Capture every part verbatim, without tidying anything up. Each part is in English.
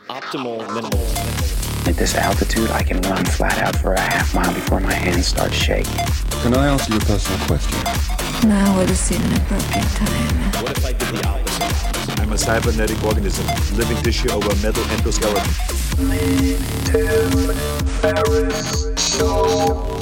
Optimal minimal. At this altitude, I can run flat out for a half mile before my hands start shaking. Can I answer your personal question? Now would seem an appropriate time. What if I did the opposite? I'm a cybernetic organism, living tissue over a metal endoskeleton. Tim Ferriss Show.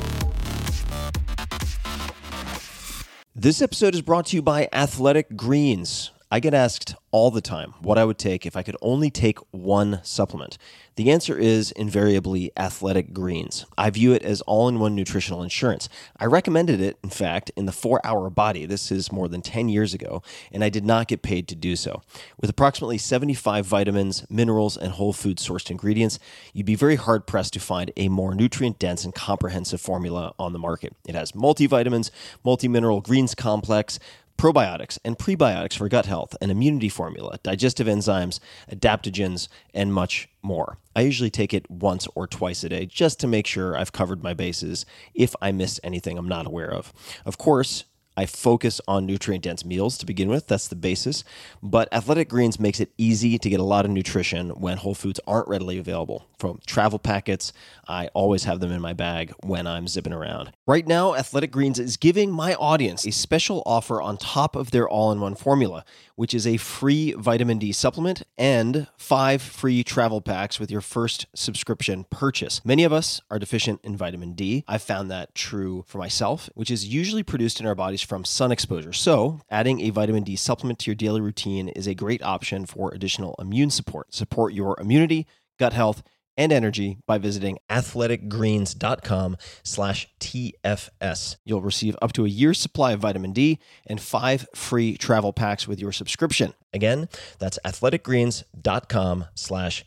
This episode is brought to you by Athletic Greens. I get asked all the time what I would take if I could only take one supplement. The answer is invariably Athletic Greens. I view it as all-in-one nutritional insurance. I recommended it, in fact, in the four hour Body. This is more than ten years ago, and I did not get paid to do so. With approximately seventy-five vitamins, minerals, and whole food sourced ingredients, you'd be very hard-pressed to find a more nutrient-dense and comprehensive formula on the market. It has multivitamins, multi-mineral greens complex, probiotics and prebiotics for gut health, an immunity formula, digestive enzymes, adaptogens, and much more. I usually take it once or twice a day just to make sure I've covered my bases if I missed anything I'm not aware of. Of course, I focus on nutrient-dense meals to begin with. That's the basis. But Athletic Greens makes it easy to get a lot of nutrition when whole foods aren't readily available. From travel packets, I always have them in my bag when I'm zipping around. Right now, Athletic Greens is giving my audience a special offer on top of their all-in-one formula, which is a free vitamin D supplement and five free travel packs with your first subscription purchase. Many of us are deficient in vitamin D. I've found that true for myself, which is usually produced in our bodies from sun exposure. So adding a vitamin D supplement to your daily routine is a great option for additional immune support. Support your immunity, gut health, and energy by visiting athleticgreens.com slash TFS. You'll receive up to a year's supply of vitamin D and five free travel packs with your subscription. Again, that's athleticgreens.com slash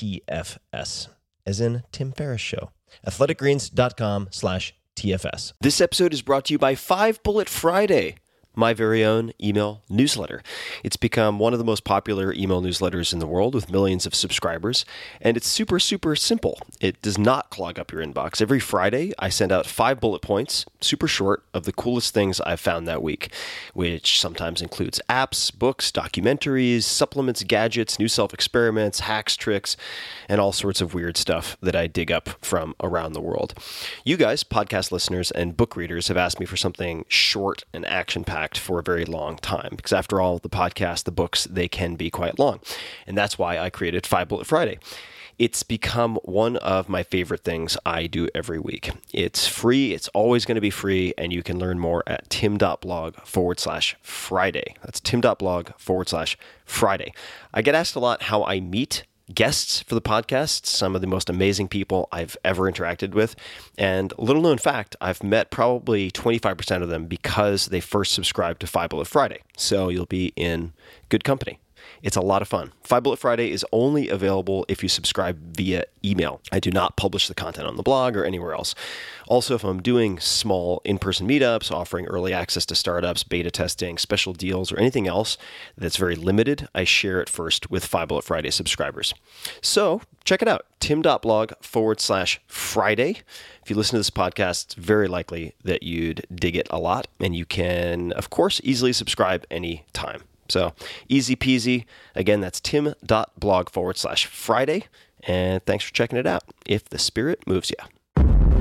TFS, as in Tim Ferriss Show. athleticgreens.com slash TFS. This episode is brought to you by Five Bullet Friday, my very own email newsletter. It's become one of the most popular email newsletters in the world with millions of subscribers, and it's super, super simple. It does not clog up your inbox. Every Friday, I send out five bullet points, super short, of the coolest things I've found that week, which sometimes includes apps, books, documentaries, supplements, gadgets, new self-experiments, hacks, tricks, and all sorts of weird stuff that I dig up from around the world. You guys, podcast listeners and book readers, have asked me for something short and action-packed for a very long time, because after all, the podcast, the books, they can be quite long. And that's why I created Five Bullet Friday. It's become one of my favorite things I do every week. It's free. It's always going to be free. And you can learn more at tim.blog forward slash Friday. That's tim.blog forward slash Friday. I get asked a lot how I meet guests for the podcast, some of the most amazing people I've ever interacted with. And little known fact, I've met probably twenty-five percent of them because they first subscribed to Five Bullet Friday. So you'll be in good company. It's a lot of fun. Five Bullet Friday is only available if you subscribe via email. I do not publish the content on the blog or anywhere else. Also, if I'm doing small in-person meetups, offering early access to startups, beta testing, special deals, or anything else that's very limited, I share it first with Five Bullet Friday subscribers. So check it out, tim.blog forward slash Friday. If you listen to this podcast, it's very likely that you'd dig it a lot, and you can, of course, easily subscribe anytime. So easy peasy. Again, that's tim.blog forward slash Friday. And thanks for checking it out, if the spirit moves you.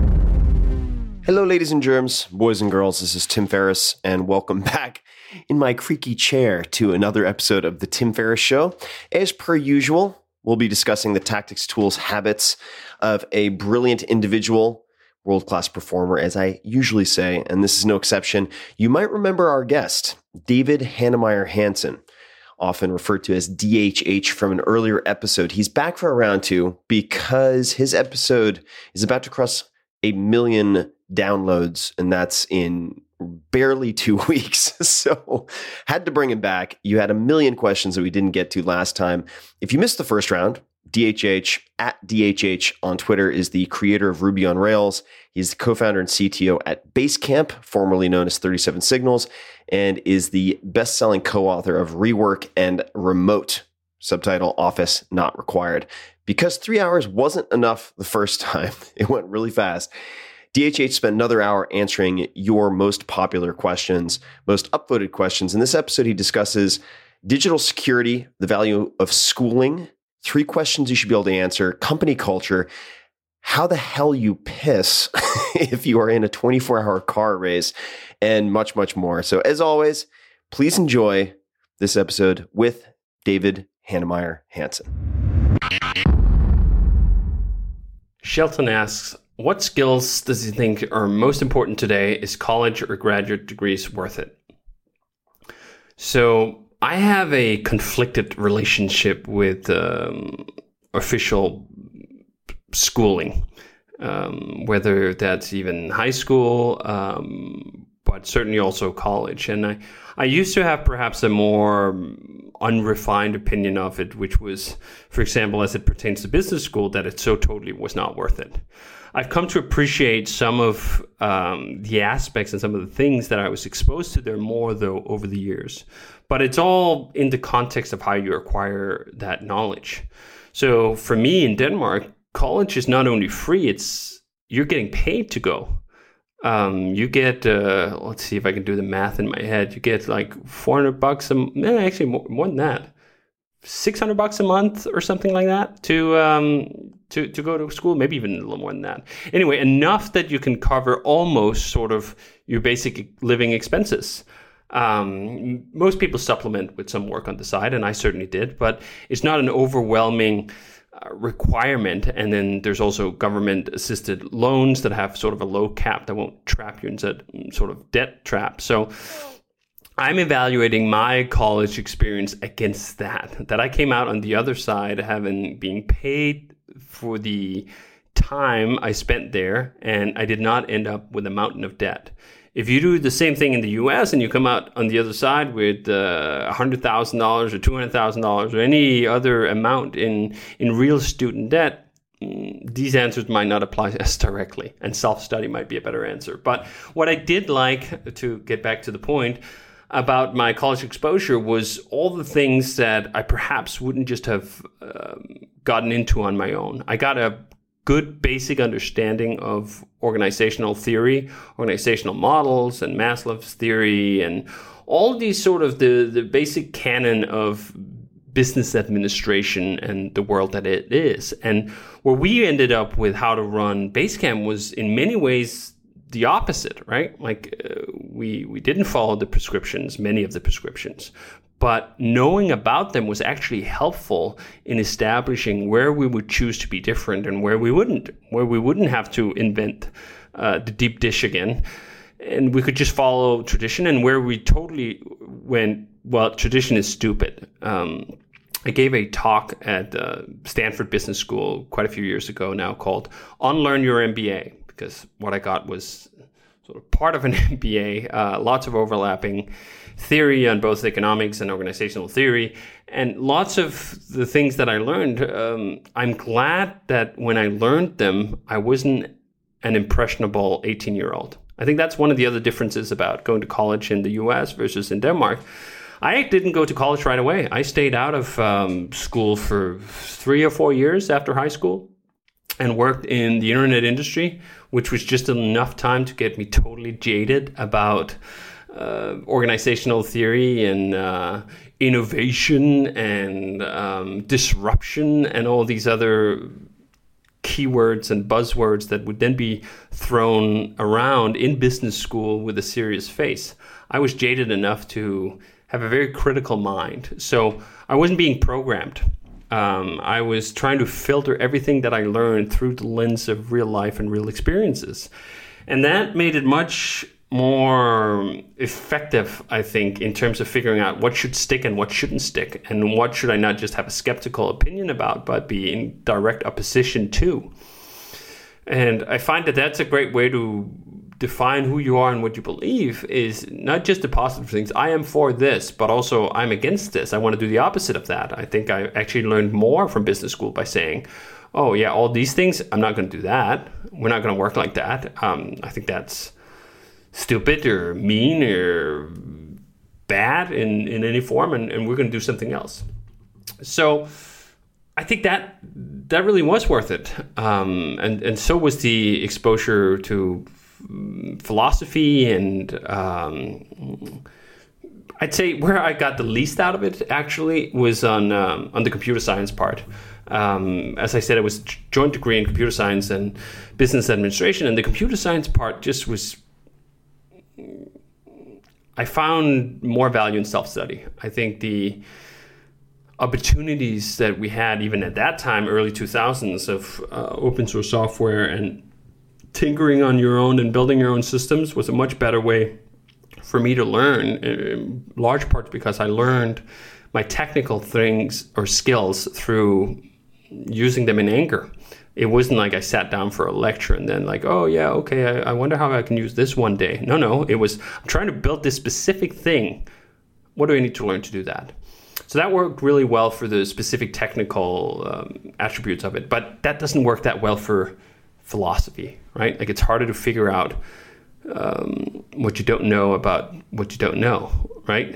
Hello, ladies and germs, boys and girls. This is Tim Ferriss, and welcome back in my creaky chair to another episode of The Tim Ferriss Show. As per usual, we'll be discussing the tactics, tools, habits of a brilliant individual, world-class performer, as I usually say, and this is no exception. You might remember our guest, David Heinemeier Hansson, often referred to as D H H from an earlier episode. He's back for a round two because his episode is about to cross a million downloads, and that's in barely two weeks. So had to bring him back. You had a million questions that we didn't get to last time. If you missed the first round, D H H at D H H on Twitter is the creator of Ruby on Rails. He's the co-founder and C T O at Basecamp, formerly known as thirty-seven Signals, and is the best-selling co-author of Rework and Remote, subtitle Office Not Required. Because three hours wasn't enough the first time, it went really fast. D H H spent another hour answering your most popular questions, most upvoted questions. In this episode, he discusses digital security, the value of schooling, three questions you should be able to answer, company culture, how the hell you piss if you are in a twenty-four hour car race, and much, much more. So as always, please enjoy this episode with David Heinemeier Hansson. Shelton asks, what skills does he think are most important today? Is college or graduate degrees worth it? So I have a conflicted relationship with um, official schooling, um, whether that's even high school, um, but certainly also college. And I, I used to have perhaps a more unrefined opinion of it, which was, for example, as it pertains to business school, that it so totally was not worth it. I've come to appreciate some of um, the aspects and some of the things that I was exposed to there more, though, over the years. But it's all in the context of how you acquire that knowledge. So for me in Denmark, college is not only free, it's you're getting paid to go. Um, you get, uh, let's see if I can do the math in my head. You get like four hundred bucks, a, eh, actually more, more than that, six hundred bucks a month or something like that to, um, to, to go to school, maybe even a little more than that. Anyway, enough that you can cover almost sort of your basic living expenses. Um, most people supplement with some work on the side, and I certainly did, but it's not an overwhelming uh, requirement. And then there's also government-assisted loans that have sort of a low cap that won't trap you into sort of debt trap. So I'm evaluating my college experience against that, that I came out on the other side having been paid for the time I spent there, and I did not end up with a mountain of debt. If you do the same thing in the U S and you come out on the other side with uh, one hundred thousand dollars or two hundred thousand dollars or any other amount in, in real student debt, these answers might not apply as directly, and self-study might be a better answer. But what I did like, to get back to the point, about my college exposure was all the things that I perhaps wouldn't just have um, gotten into on my own. I got a good basic understanding of organizational theory, organizational models, and Maslow's theory, and all these sort of the, the basic canon of business administration and the world that it is. And where we ended up with how to run Basecamp was in many ways the opposite, right? Like uh, we we didn't follow the prescriptions, many of the prescriptions, but knowing about them was actually helpful in establishing where we would choose to be different and where we wouldn't, where we wouldn't have to invent uh, the deep dish again. And we could just follow tradition, and where we totally went, well, tradition is stupid. Um, I gave a talk at uh, Stanford Business School quite a few years ago now called Unlearn Your M B A, because what I got was sort of part of an M B A, uh, lots of overlapping theory on both economics and organizational theory, and lots of the things that I learned, um, I'm glad that when I learned them, I wasn't an impressionable eighteen-year-old. I think that's one of the other differences about going to college in the U S versus in Denmark. I didn't go to college right away. I stayed out of um, school for three or four years after high school and worked in the internet industry, which was just enough time to get me totally jaded about uh, organizational theory and uh, innovation and um, disruption and all these other keywords and buzzwords that would then be thrown around in business school with a serious face. I was jaded enough to have a very critical mind. So I wasn't being programmed. Um, I was trying to filter everything that I learned through the lens of real life and real experiences. And that made it much more effective, I think, in terms of figuring out what should stick and what shouldn't stick, and what should I not just have a skeptical opinion about, but be in direct opposition to. And I find that that's a great way to define who you are and what you believe, is not just the positive things. I am for this, but also I'm against this. I want to do the opposite of that. I think I actually learned more from business school by saying, oh yeah, all these things, I'm not going to do that. We're not going to work like that. Um, I think that's stupid or mean or bad in, in any form, and, and we're going to do something else. So I think that that really was worth it. Um, and, and so was the exposure to philosophy and um, I'd say where I got the least out of it actually was on um, on the computer science part. Um, as I said, it was a joint degree in computer science and business administration, and the computer science part just was. I found more value in self-study. I think the opportunities that we had even at that time, early two thousands, of uh, open source software and tinkering on your own and building your own systems was a much better way for me to learn, in large part because I learned my technical things or skills through using them in anger. It wasn't like I sat down for a lecture and then like, oh yeah, okay, I, I wonder how I can use this one day. No, no, it was, I'm trying to build this specific thing. What do I need to learn to do that? So that worked really well for the specific technical um, attributes of it, but that doesn't work that well for philosophy, right? Like it's harder to figure out um, what you don't know about what you don't know, right?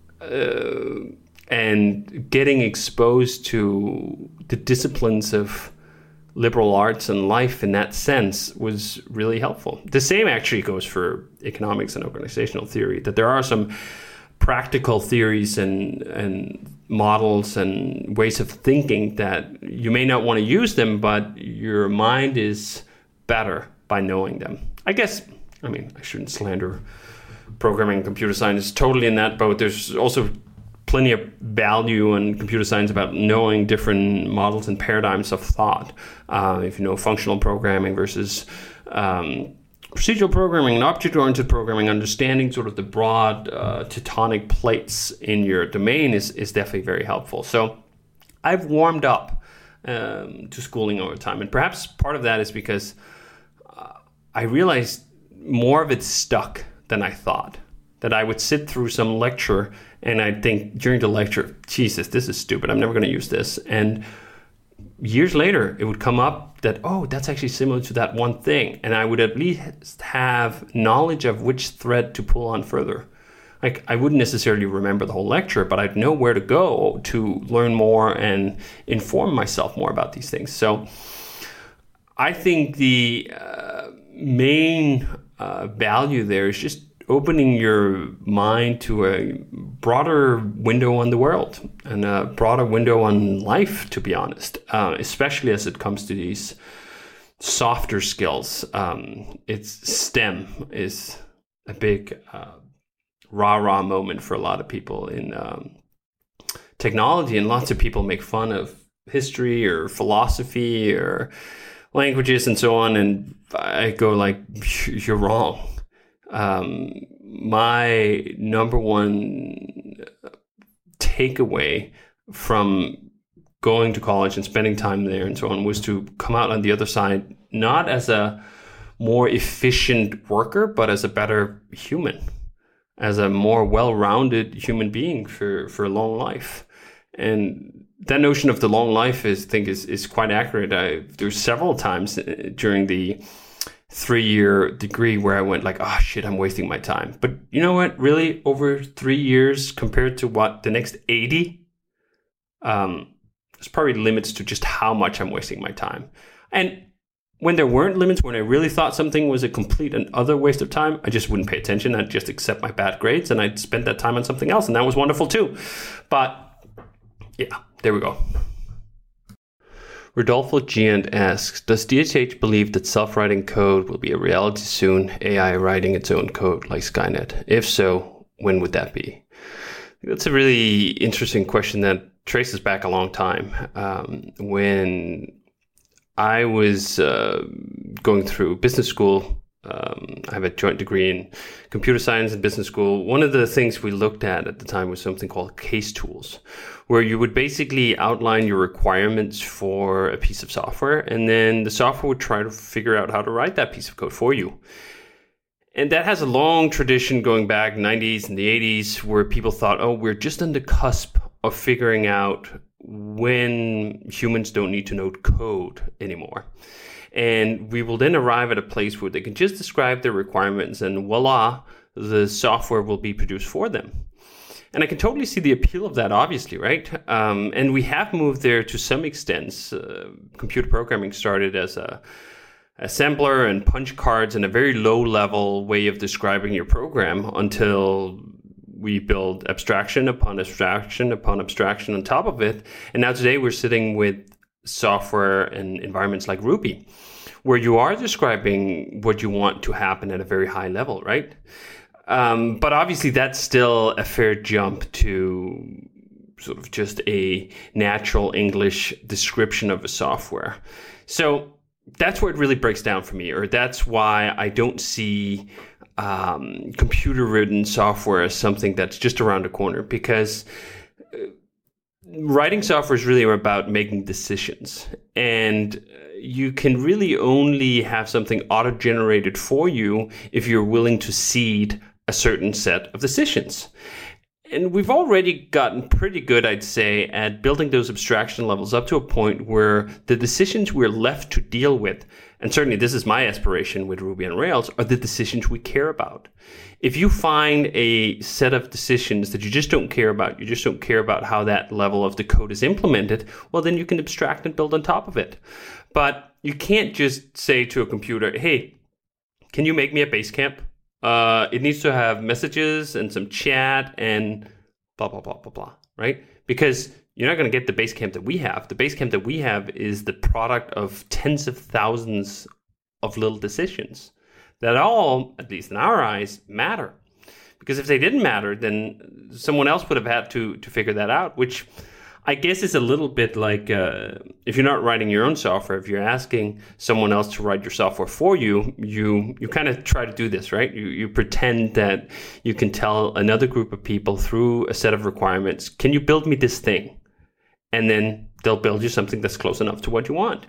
Uh, and getting exposed to the disciplines of liberal arts and life in that sense was really helpful. The same actually goes for economics and organizational theory, that there are some practical theories and and models and ways of thinking that you may not want to use them, but your mind is better by knowing them. I guess, I mean, I shouldn't slander programming and computer science. Totally in that boat. There's also plenty of value in computer science about knowing different models and paradigms of thought. Uh, if you know functional programming versus um, procedural programming and object-oriented programming, understanding sort of the broad uh, tectonic plates in your domain is, is definitely very helpful. So I've warmed up um, to schooling over time. And perhaps part of that is because uh, I realized more of it stuck than I thought. That I would sit through some lecture and I'd think during the lecture, Jesus, this is stupid. I'm never going to use this. And years later, it would come up that, oh, that's actually similar to that one thing. And I would at least have knowledge of which thread to pull on further. Like I wouldn't necessarily remember the whole lecture, but I'd know where to go to learn more and inform myself more about these things. So I think the uh, main uh, value there is just opening your mind to a broader window on the world and a broader window on life, to be honest, uh, especially as it comes to these softer skills. Um, it's STEM is a big uh, rah-rah moment for a lot of people in um, technology, and lots of people make fun of history or philosophy or languages and so on, and I go like, you're wrong. Um, my number one takeaway from going to college and spending time there and so on was to come out on the other side, not as a more efficient worker, but as a better human, as a more well-rounded human being for, for a long life. And that notion of the long life is, I think, is, is quite accurate. I, there's several times during the three-year degree where I went like, oh shit, I'm wasting my time. But you know what? Really, over three years compared to what the next eighty, um, there's probably limits to just how much I'm wasting my time. And when there weren't limits, when I really thought something was a complete and utter waste of time, I just wouldn't pay attention. I'd just accept my bad grades and I'd spend that time on something else, and that was wonderful too. But yeah, there we go. Rodolfo Giant asks, does D H H believe that self-writing code will be a reality soon, A I writing its own code like Skynet? If so, when would that be? That's a really interesting question that traces back a long time. Um, when I was uh, going through business school, um, I have a joint degree in computer science and business school. One of the things we looked at at the time was something called case tools, where you would basically outline your requirements for a piece of software, and then the software would try to figure out how to write that piece of code for you. And that has a long tradition going back nineties and the eighties, where people thought, oh, we're just on the cusp of figuring out when humans don't need to know code anymore. And we will then arrive at a place where they can just describe their requirements and voila, the software will be produced for them. And I can totally see the appeal of that, obviously, right? Um, and we have moved there to some extent. Uh, computer programming started as a assembler and punch cards and a very low-level way of describing your program until we build abstraction upon abstraction upon abstraction on top of it. And now today we're sitting with software and environments like Ruby, where you are describing what you want to happen at a very high level, right? Um, but obviously that's still a fair jump to sort of just a natural English description of a software. So that's where it really breaks down for me, or that's why I don't see um, computer-written software as something that's just around the corner, because writing software is really about making decisions, and you can really only have something auto-generated for you if you're willing to seed a certain set of decisions. And we've already gotten pretty good, I'd say, at building those abstraction levels up to a point where the decisions we're left to deal with, and certainly this is my aspiration with Ruby on Rails, are the decisions we care about. If you find a set of decisions that you just don't care about, you just don't care about how that level of the code is implemented, well, then you can abstract and build on top of it. But you can't just say to a computer, hey, can you make me a Basecamp? Uh, it needs to have messages and some chat and blah, blah, blah, blah, blah, right? Because you're not going to get the Basecamp that we have. The Basecamp that we have is the product of tens of thousands of little decisions that all, at least in our eyes, matter. Because if they didn't matter, then someone else would have had to, to figure that out, which I guess is a little bit like uh, if you're not writing your own software, if you're asking someone else to write your software for you, you you kind of try to do this, right? You you pretend that you can tell another group of people through a set of requirements, can you build me this thing? And then they'll build you something that's close enough to what you want.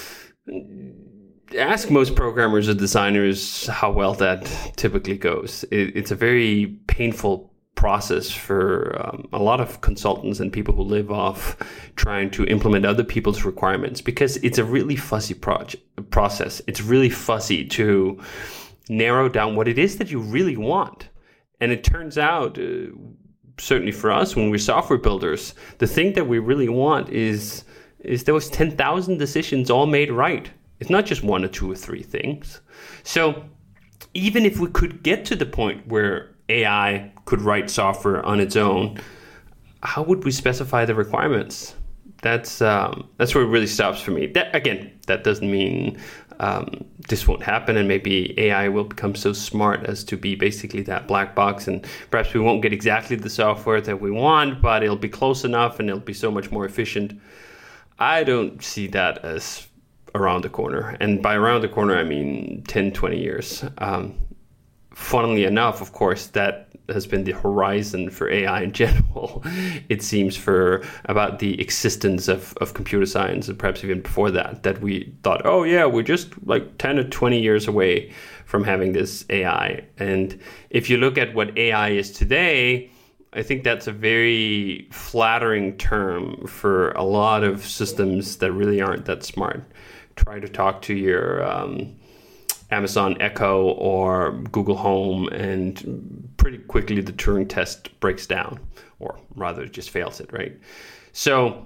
Ask most programmers or designers how well that typically goes. It, it's a very painful process for um, a lot of consultants and people who live off trying to implement other people's requirements, because it's a really fuzzy project, process. It's really fuzzy to narrow down what it is that you really want. And it turns out, uh, certainly for us, when we're software builders, the thing that we really want is, is those ten thousand decisions all made right. It's not just one or two or three things. So even if we could get to the point where A I could write software on its own, how would we specify the requirements? That's um, that's where it really stops for me. That, again, that doesn't mean um, this won't happen, and maybe A I will become so smart as to be basically that black box, and perhaps we won't get exactly the software that we want, but it'll be close enough and it'll be so much more efficient. I don't see that as around the corner, and by around the corner I mean ten, twenty years. Um, funnily enough, of course, that has been the horizon for A I in general, it seems, for about the existence of, of computer science, and perhaps even before that, that we thought, oh yeah, we're just like ten or twenty years away from having this A I. And if you look at what A I is today, I think that's a very flattering term for a lot of systems that really aren't that smart. Try to talk to your um, Amazon Echo or Google Home, and pretty quickly the Turing test breaks down, or rather it just fails it, right? So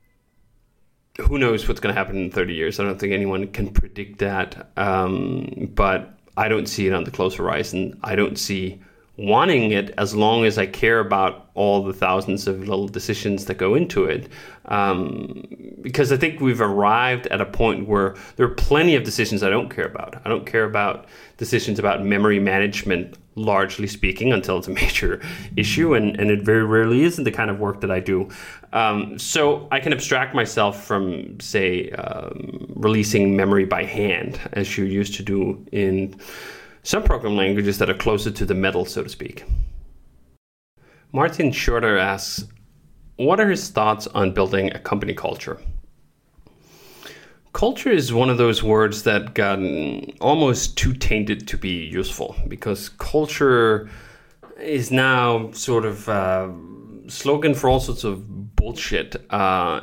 who knows what's going to happen in thirty years? I don't think anyone can predict that, um, but I don't see it on the close horizon. I don't see wanting it as long as I care about all the thousands of little decisions that go into it. Um, because I think we've arrived at a point where there are plenty of decisions I don't care about. I don't care about decisions about memory management, largely speaking, until it's a major issue, and, and it very rarely isn't the kind of work that I do. Um, so I can abstract myself from, say, um, releasing memory by hand, as you used to do in some programming languages that are closer to the metal, so to speak. Martin Shorter asks, what are his thoughts on building a company culture? Culture is one of those words that got almost too tainted to be useful, because culture is now sort of a slogan for all sorts of bullshit. Uh,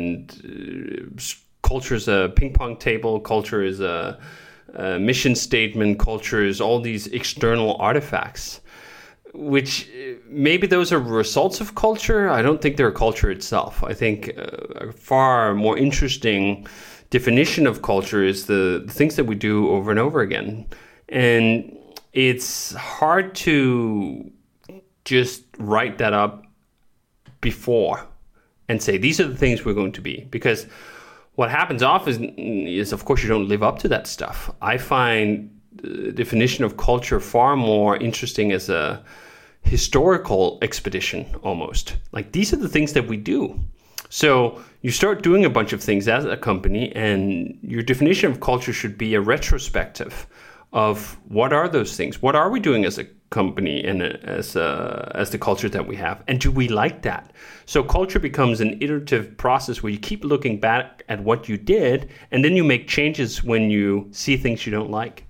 and uh, culture is a ping pong table, culture is a Uh, mission statement, culture is all these external artifacts, which maybe those are results of culture. I don't think they're a culture itself. I think uh, a far more interesting definition of culture is the, the things that we do over and over again. And it's hard to just write that up before and say, these are the things we're going to be. Because what happens often is, of course, you don't live up to that stuff. I find the definition of culture far more interesting as a historical expedition almost. Like, these are the things that we do. So you start doing a bunch of things as a company, and your definition of culture should be a retrospective of what are those things? What are we doing as a company and as a, as the culture that we have? And do we like that? So culture becomes an iterative process where you keep looking back at what you did, and then you make changes when you see things you don't like.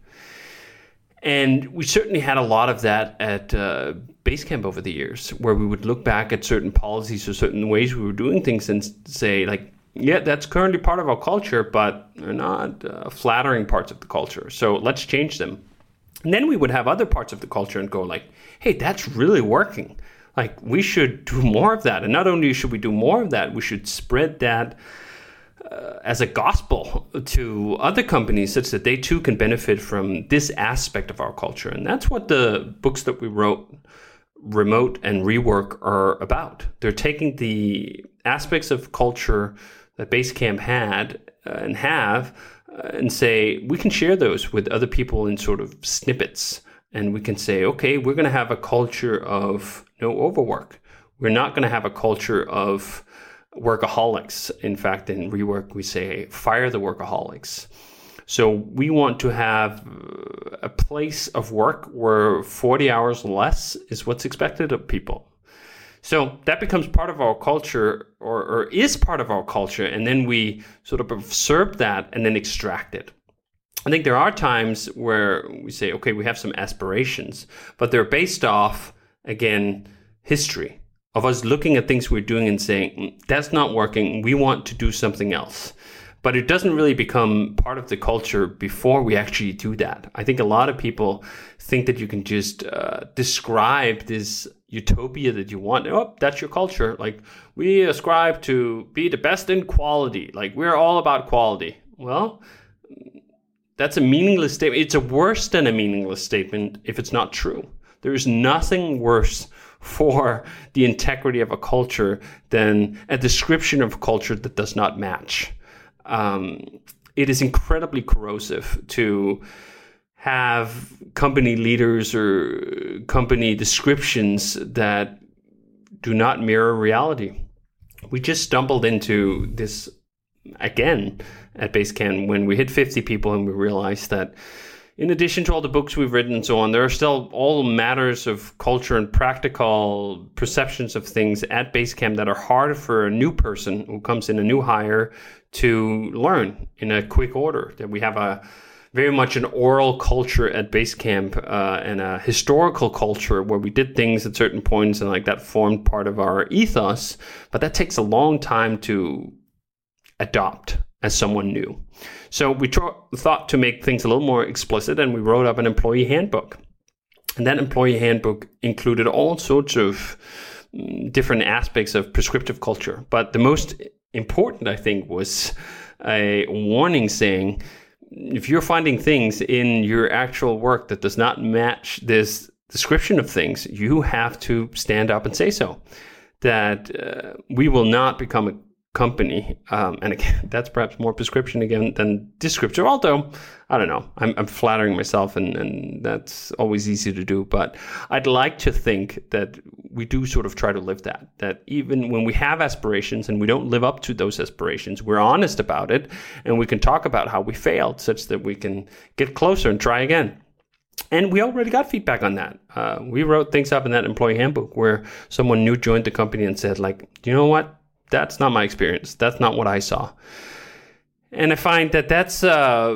And we certainly had a lot of that at uh, Basecamp over the years, where we would look back at certain policies or certain ways we were doing things and say, like, yeah, that's currently part of our culture, but they're not uh, flattering parts of the culture. So let's change them. And then we would have other parts of the culture and go like, hey, that's really working. Like, we should do more of that. And not only should we do more of that, we should spread that uh, as a gospel to other companies such that they too can benefit from this aspect of our culture. And that's what the books that we wrote, Remote and Rework, are about. They're taking the aspects of culture that Basecamp had uh, and have uh, and say, we can share those with other people in sort of snippets. And we can say, okay, we're going to have a culture of no overwork. We're not going to have a culture of workaholics. In fact, in Rework, we say, fire the workaholics. So we want to have a place of work where forty hours less is what's expected of people. So that becomes part of our culture, or, or is part of our culture, and then we sort of absorb that and then extract it. I think there are times where we say, okay, we have some aspirations, but they're based off, again, history, of us looking at things we're doing and saying, that's not working, we want to do something else. But it doesn't really become part of the culture before we actually do that. I think a lot of people think that you can just uh, describe this utopia that you want. Oh, that's your culture. Like, we ascribe to be the best in quality. Like, we're all about quality. Well, that's a meaningless statement. It's a worse than a meaningless statement if it's not true. There is nothing worse for the integrity of a culture than a description of a culture that does not match. Um, it is incredibly corrosive to have company leaders or company descriptions that do not mirror reality. We just stumbled into this again at Basecamp when we hit fifty people, and we realized that in addition to all the books we've written and so on, there are still all matters of culture and practical perceptions of things at Basecamp that are hard for a new person who comes in, a new hire, to learn in a quick order. That we have a very much an oral culture at Basecamp uh, and a historical culture where we did things at certain points and like that formed part of our ethos. But that takes a long time to adopt as someone new. So we tr- thought to make things a little more explicit, and we wrote up an employee handbook. And that employee handbook included all sorts of mm, different aspects of prescriptive culture. But the most important, I think, was a warning saying, if you're finding things in your actual work that does not match this description of things, you have to stand up and say so. That uh, we will not become a company, um, and again, that's perhaps more prescription again than descriptive, although, I don't know, I'm, I'm flattering myself, and, and that's always easy to do, but I'd like to think that we do sort of try to live that, that even when we have aspirations and we don't live up to those aspirations, we're honest about it, and we can talk about how we failed such that we can get closer and try again. And we already got feedback on that. Uh, we wrote things up in that employee handbook where someone new joined the company and said, like, do you know what? That's not my experience. That's not what I saw. And I find that that's uh,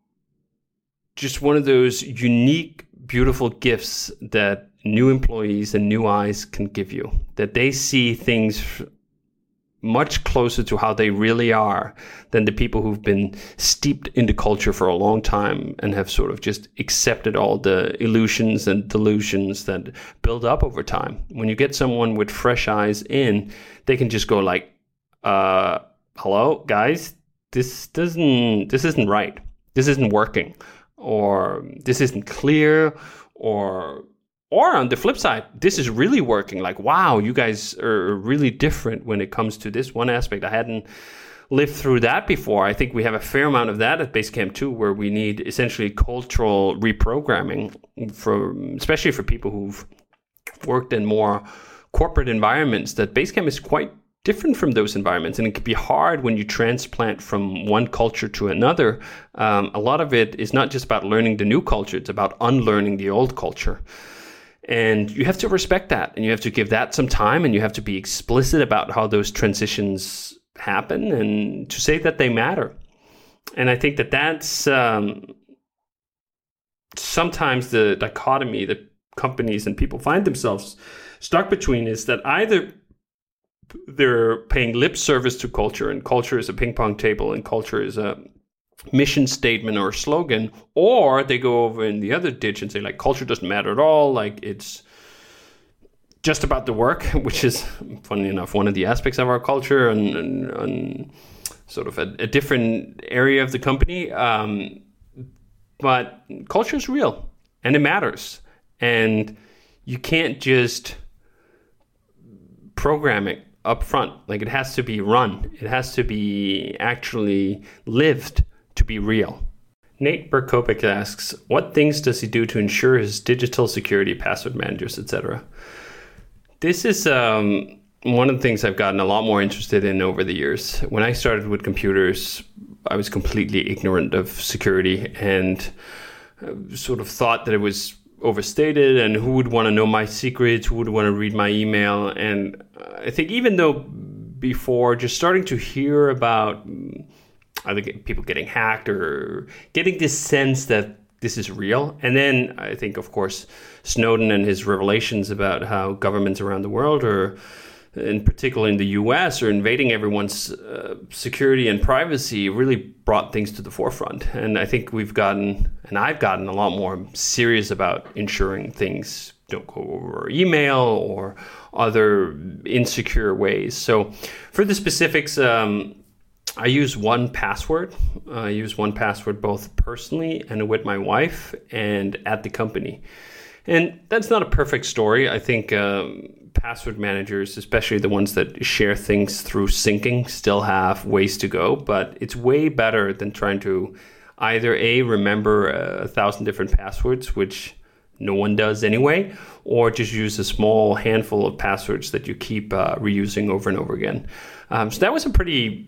just one of those unique, beautiful gifts that new employees and new eyes can give you. That they see things much closer to how they really are than the people who've been steeped into culture for a long time and have sort of just accepted all the illusions and delusions that build up over time. When you get someone with fresh eyes in, they can just go like, uh, hello, guys, this doesn't, this isn't right. This isn't working, or this isn't clear, or Or on the flip side, this is really working. Like, wow, you guys are really different when it comes to this one aspect. I hadn't lived through that before. I think we have a fair amount of that at Basecamp too, where we need essentially cultural reprogramming, for especially for people who've worked in more corporate environments, that Basecamp is quite different from those environments. And it can be hard when you transplant from one culture to another. Um, a lot of it is not just about learning the new culture, it's about unlearning the old culture. And you have to respect that, and you have to give that some time, and you have to be explicit about how those transitions happen and to say that they matter. And I think that that's um, sometimes the dichotomy that companies and people find themselves stuck between, is that either they're paying lip service to culture, and culture is a ping pong table, and culture is a mission statement or a slogan, or they go over in the other ditch and say, like, culture doesn't matter at all, like it's just about the work, which is, funny enough, one of the aspects of our culture, and, and, and sort of a, a different area of the company. Um, but culture is real, and it matters, and you can't just program it up front. Like, it has to be run. It has to be actually lived to be real. Nate Berkopik asks, what things does he do to ensure his digital security, password managers, et cetera? This is um, one of the things I've gotten a lot more interested in over the years. When I started with computers, I was completely ignorant of security and sort of thought that it was overstated, and who would want to know my secrets, who would want to read my email. And I think even though before, just starting to hear about either people getting hacked or getting this sense that this is real. And then I think, of course, Snowden and his revelations about how governments around the world, or in particular in the U S, are invading everyone's uh, security and privacy, really brought things to the forefront. And I think we've gotten, and I've gotten a lot more serious about ensuring things don't go over email or other insecure ways. So for the specifics, um, I use one password. I use one password both personally and with my wife and at the company. And that's not a perfect story. I think um, password managers, especially the ones that share things through syncing, still have ways to go. But it's way better than trying to either A, remember a thousand different passwords, which no one does anyway, or just use a small handful of passwords that you keep uh, reusing over and over again. Um, so that was a pretty...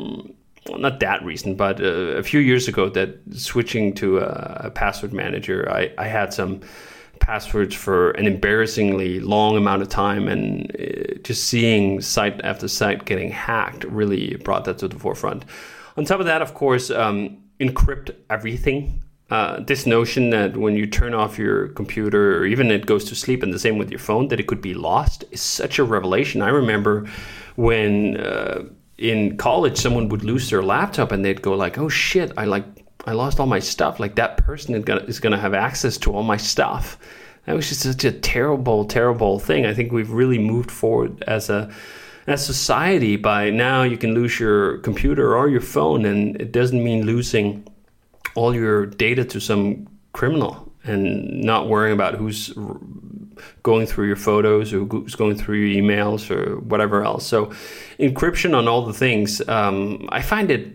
Well, not that recent, but uh, a few years ago, that switching to a, a password manager, I, I had some passwords for an embarrassingly long amount of time, and uh, just seeing site after site getting hacked really brought that to the forefront. On top of that, of course, um, encrypt everything. Uh, this notion that when you turn off your computer, or even it goes to sleep, and the same with your phone, that it could be lost, is such a revelation. I remember when... Uh, in college, someone would lose their laptop and they'd go like, oh shit, I like I lost all my stuff. Like, that person is gonna, is gonna have access to all my stuff. That was just such a terrible, terrible thing. I think we've really moved forward as a as society by now you can lose your computer or your phone, and it doesn't mean losing all your data to some criminal and not worrying about who's going through your photos or who's going through your emails or whatever else. So encryption on all the things, um, I find it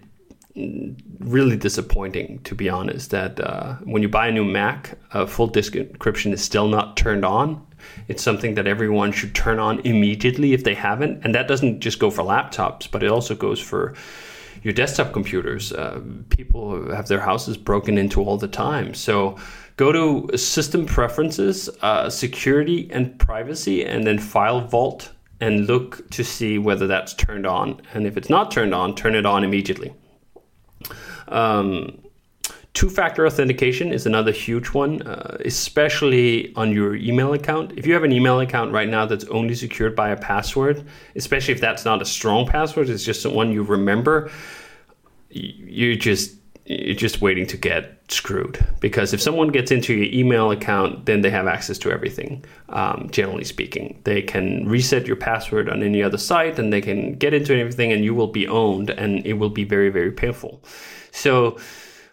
really disappointing, to be honest, that uh, when you buy a new Mac, uh, full disk encryption is still not turned on. It's something that everyone should turn on immediately if they haven't. And that doesn't just go for laptops, but it also goes for your desktop computers. Uh, people have their houses broken into all the time. So go to System Preferences, uh, Security and Privacy, and then File Vault, and look to see whether that's turned on. And if it's not turned on, turn it on immediately. Um, two-factor authentication is another huge one, uh, especially on your email account. If you have an email account right now that's only secured by a password, especially if that's not a strong password, it's just one you remember, you just you're just waiting to get screwed. Because if someone gets into your email account, then they have access to everything, um, generally speaking. They can reset your password on any other site, and they can get into everything, and you will be owned, and it will be very, very painful. So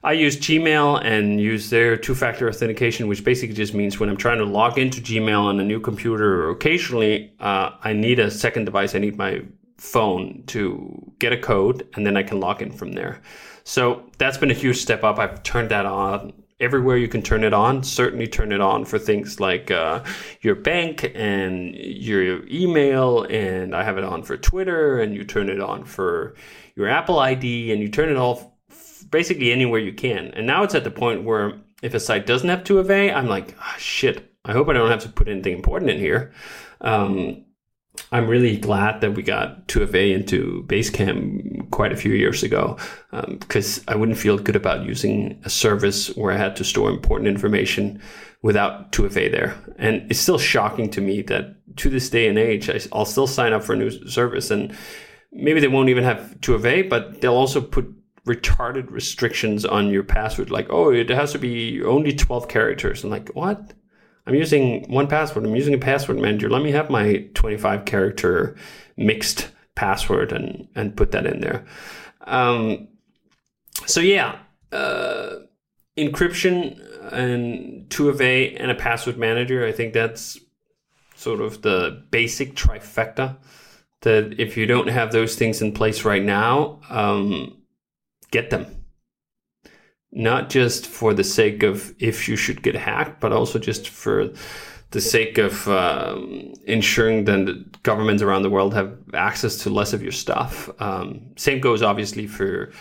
I use Gmail and use their two-factor authentication, which basically just means when I'm trying to log into Gmail on a new computer, or occasionally uh, I need a second device. I need my phone to get a code, and then I can log in from there. So that's been a huge step up. I've turned that on everywhere you can turn it on. Certainly turn it on for things like uh, your bank and your email, and I have it on for Twitter, and you turn it on for your Apple I D, and you turn it off basically anywhere you can. And now it's at the point where if a site doesn't have two F A, I'm like, oh, shit, I hope I don't have to put anything important in here. Um, I'm really glad that we got two F A into Basecamp quite a few years ago, um, because I wouldn't feel good about using a service where I had to store important information without two F A there. And it's still shocking to me that to this day and age, I, I'll still sign up for a new service, and maybe they won't even have two F A, but they'll also put retarded restrictions on your password, like, oh, it has to be only twelve characters. I'm like, what? I'm using one password. I'm using a password manager. Let me have my twenty-five character mixed password and, and put that in there. Um, so yeah, uh, encryption and two F A and a password manager. I think that's sort of the basic trifecta, that if you don't have those things in place right now, um, get them. Not just for the sake of if you should get hacked, but also just for the sake of um, ensuring that governments around the world have access to less of your stuff. Um, same goes obviously for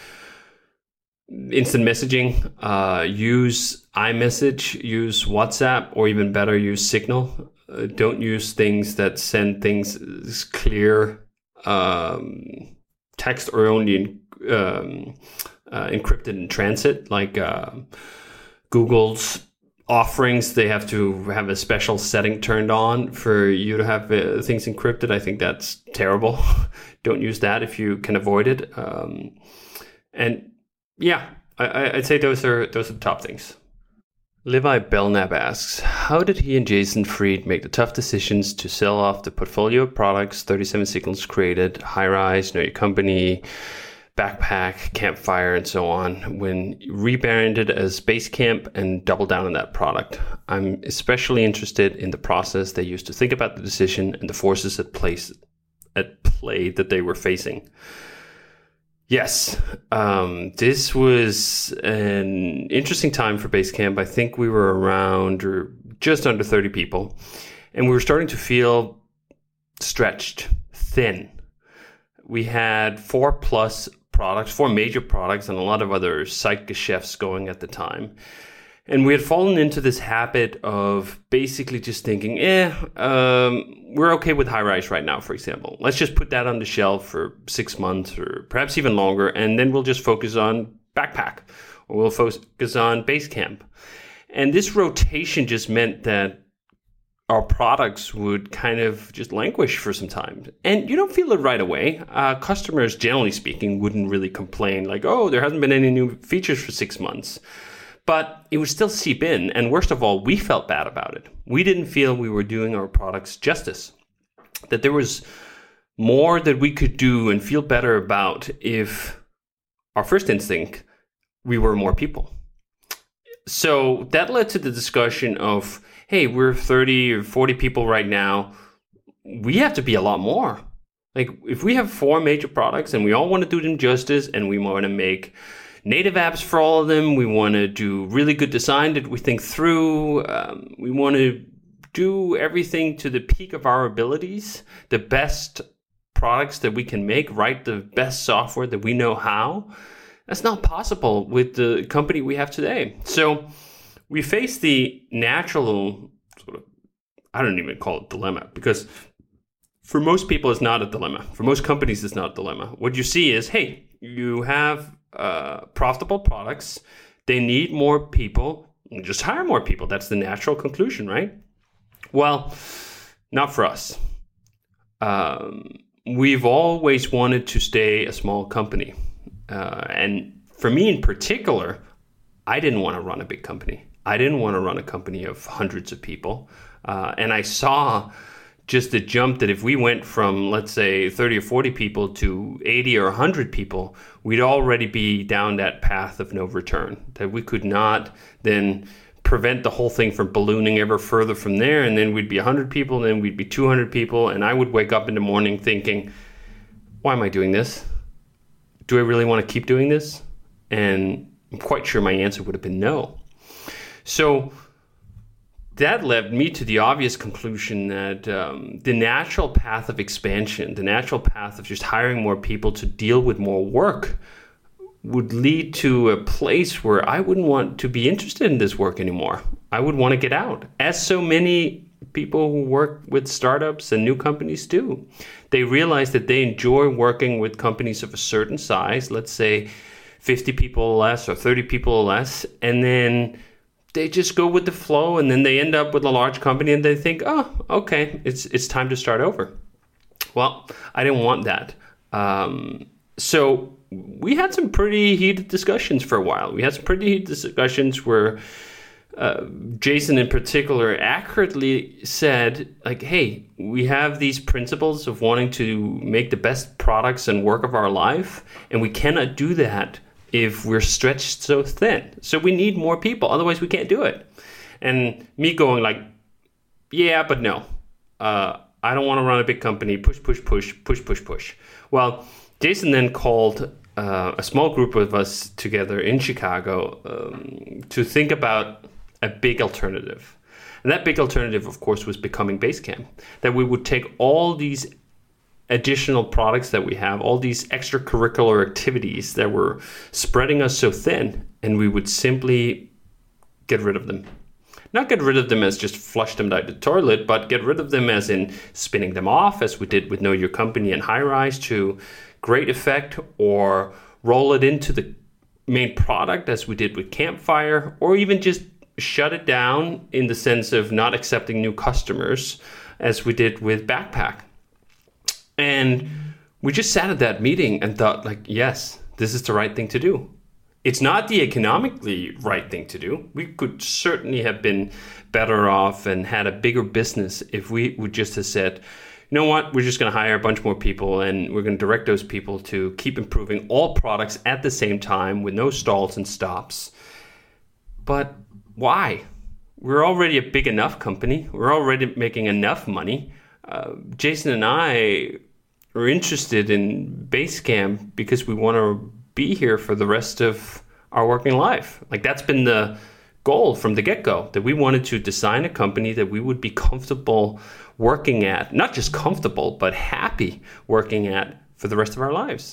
instant messaging. Uh, use iMessage, use WhatsApp, or even better, use Signal. Uh, don't use things that send things as clear um, text or only in, um, uh, encrypted in transit, like uh, Google's offerings. They have to have a special setting turned on for you to have uh, things encrypted. I think that's terrible. Don't use that if you can avoid it. Um, and yeah, I, I'd say those are those are the top things. Levi Belknap asks, how did he and Jason Fried make the tough decisions to sell off the portfolio of products thirty-seven Signals created, Highrise, Know Your Company, Backpack, Campfire, and so on, when rebranded as Basecamp and double down on that product? I'm especially interested in the process they used to think about the decision and the forces at place at play that they were facing. Yes, um, this was an interesting time for Basecamp. I think we were around or just under thirty people, and we were starting to feel stretched, thin. We had four plus products, four major products, and a lot of other side geschäfts going at the time. And we had fallen into this habit of basically just thinking, eh, um, we're okay with Highrise right now, for example. Let's just put that on the shelf for six months or perhaps even longer, and then we'll just focus on Backpack, or we'll focus on Basecamp. And this rotation just meant that our products would kind of just languish for some time. And you don't feel it right away. Uh, customers, generally speaking, wouldn't really complain like, oh, there hasn't been any new features for six months. But it would still seep in. And worst of all, we felt bad about it. We didn't feel we were doing our products justice. That there was more that we could do and feel better about if our first instinct, we were more people. So that led to the discussion of, hey, we're thirty or forty people right now. We have to be a lot more. Like, if we have four major products and we all want to do them justice, and we want to make native apps for all of them, we want to do really good design that we think through, um, we want to do everything to the peak of our abilities, the best products that we can make, write the best software that we know how. That's not possible with the company we have today. So we face the natural sort of, I don't even call it dilemma, because for most people it's not a dilemma. For most companies it's not a dilemma. What you see is, hey, you have uh, profitable products. They need more people. Just hire more people. That's the natural conclusion, right? Well, not for us. Um, we've always wanted to stay a small company. Uh, and for me in particular, I didn't want to run a big company. I didn't want to run a company of hundreds of people. Uh, and I saw just the jump that if we went from, let's say, thirty or forty people to eighty or one hundred people, we'd already be down that path of no return, that we could not then prevent the whole thing from ballooning ever further from there. And then we'd be one hundred people, and then we'd be two hundred people. And I would wake up in the morning thinking, why am I doing this? Do I really want to keep doing this? And I'm quite sure my answer would have been no. So that led me to the obvious conclusion that um, the natural path of expansion, the natural path of just hiring more people to deal with more work, would lead to a place where I wouldn't want to be interested in this work anymore. I would want to get out, as so many people who work with startups and new companies do. They realize that they enjoy working with companies of a certain size, let's say fifty people or less or thirty people or less, and then they just go with the flow, and then they end up with a large company and they think, oh, okay, it's it's time to start over. Well, I didn't want that. Um, so we had some pretty heated discussions for a while. We had some pretty heated discussions where uh, Jason in particular accurately said, like, hey, we have these principles of wanting to make the best products and work of our life, and we cannot do that if we're stretched so thin. So we need more people, otherwise we can't do it. And me going like, yeah, but no. Uh, I don't want to run a big company. Push, push, push, push, push, push. Well, Jason then called uh, a small group of us together in Chicago um, to think about a big alternative. And that big alternative, of course, was becoming Basecamp. That we would take all these additional products that we have, all these extracurricular activities that were spreading us so thin, and we would simply get rid of them. Not get rid of them as just flush them down the toilet, but get rid of them as in spinning them off, as we did with Know Your Company and Highrise to great effect, or roll it into the main product as we did with Campfire, or even just shut it down in the sense of not accepting new customers as we did with Backpack. And we just sat at that meeting and thought, like, yes, this is the right thing to do. It's not the economically right thing to do. We could certainly have been better off and had a bigger business if we would just have said, you know what, we're just going to hire a bunch more people and we're going to direct those people to keep improving all products at the same time with no stalls and stops. But why? We're already a big enough company. We're already making enough money. Uh, Jason and I are interested in Basecamp because we want to be here for the rest of our working life. Like, that's been the goal from the get-go, that we wanted to design a company that we would be comfortable working at, not just comfortable, but happy working at for the rest of our lives.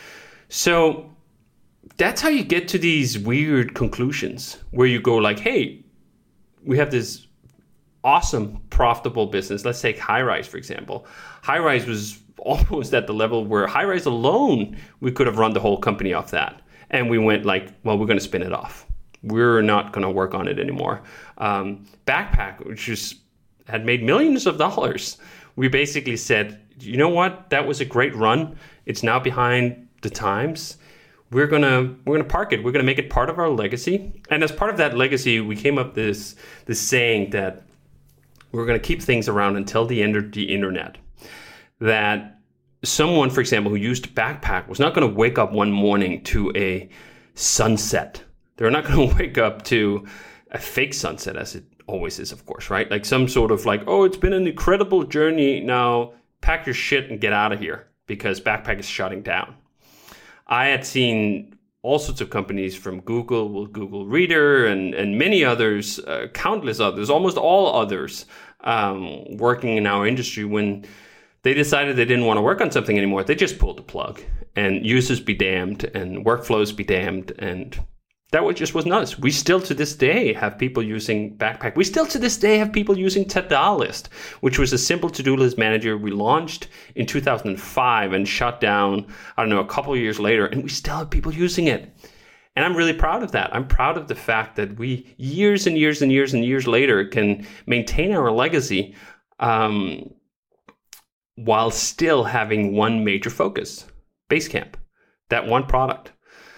So that's how you get to these weird conclusions where you go like, hey, we have this awesome, profitable business. Let's take Highrise, for example. Highrise was almost at the level where Highrise alone, we could have run the whole company off that. And we went like, well, we're going to spin it off. We're not going to work on it anymore. Um, Backpack, which just had made millions of dollars. We basically said, you know what? That was a great run. It's now behind the times. We're gonna we're gonna park it. We're gonna make it part of our legacy. And as part of that legacy, we came up with this this saying that we're gonna keep things around until the end of the internet. That someone, for example, who used Backpack was not going to wake up one morning to a sunset. They're not going to wake up to a fake sunset, as it always is, of course, right? Like some sort of like, oh, it's been an incredible journey. Now pack your shit and get out of here because Backpack is shutting down. I had seen all sorts of companies from Google, well, Google Reader, and, and many others, uh, countless others, almost all others, um, working in our industry when they decided they didn't want to work on something anymore. They just pulled the plug, and users be damned and workflows be damned. And that was just was nuts. We still to this day have people using Backpack. We still to this day have people using Todoist, which was a simple to-do list manager we launched in two thousand five and shut down, I don't know, a couple of years later. And we still have people using it. And I'm really proud of that. I'm proud of the fact that we years and years and years and years later can maintain our legacy um, while still having one major focus, Basecamp, that one product.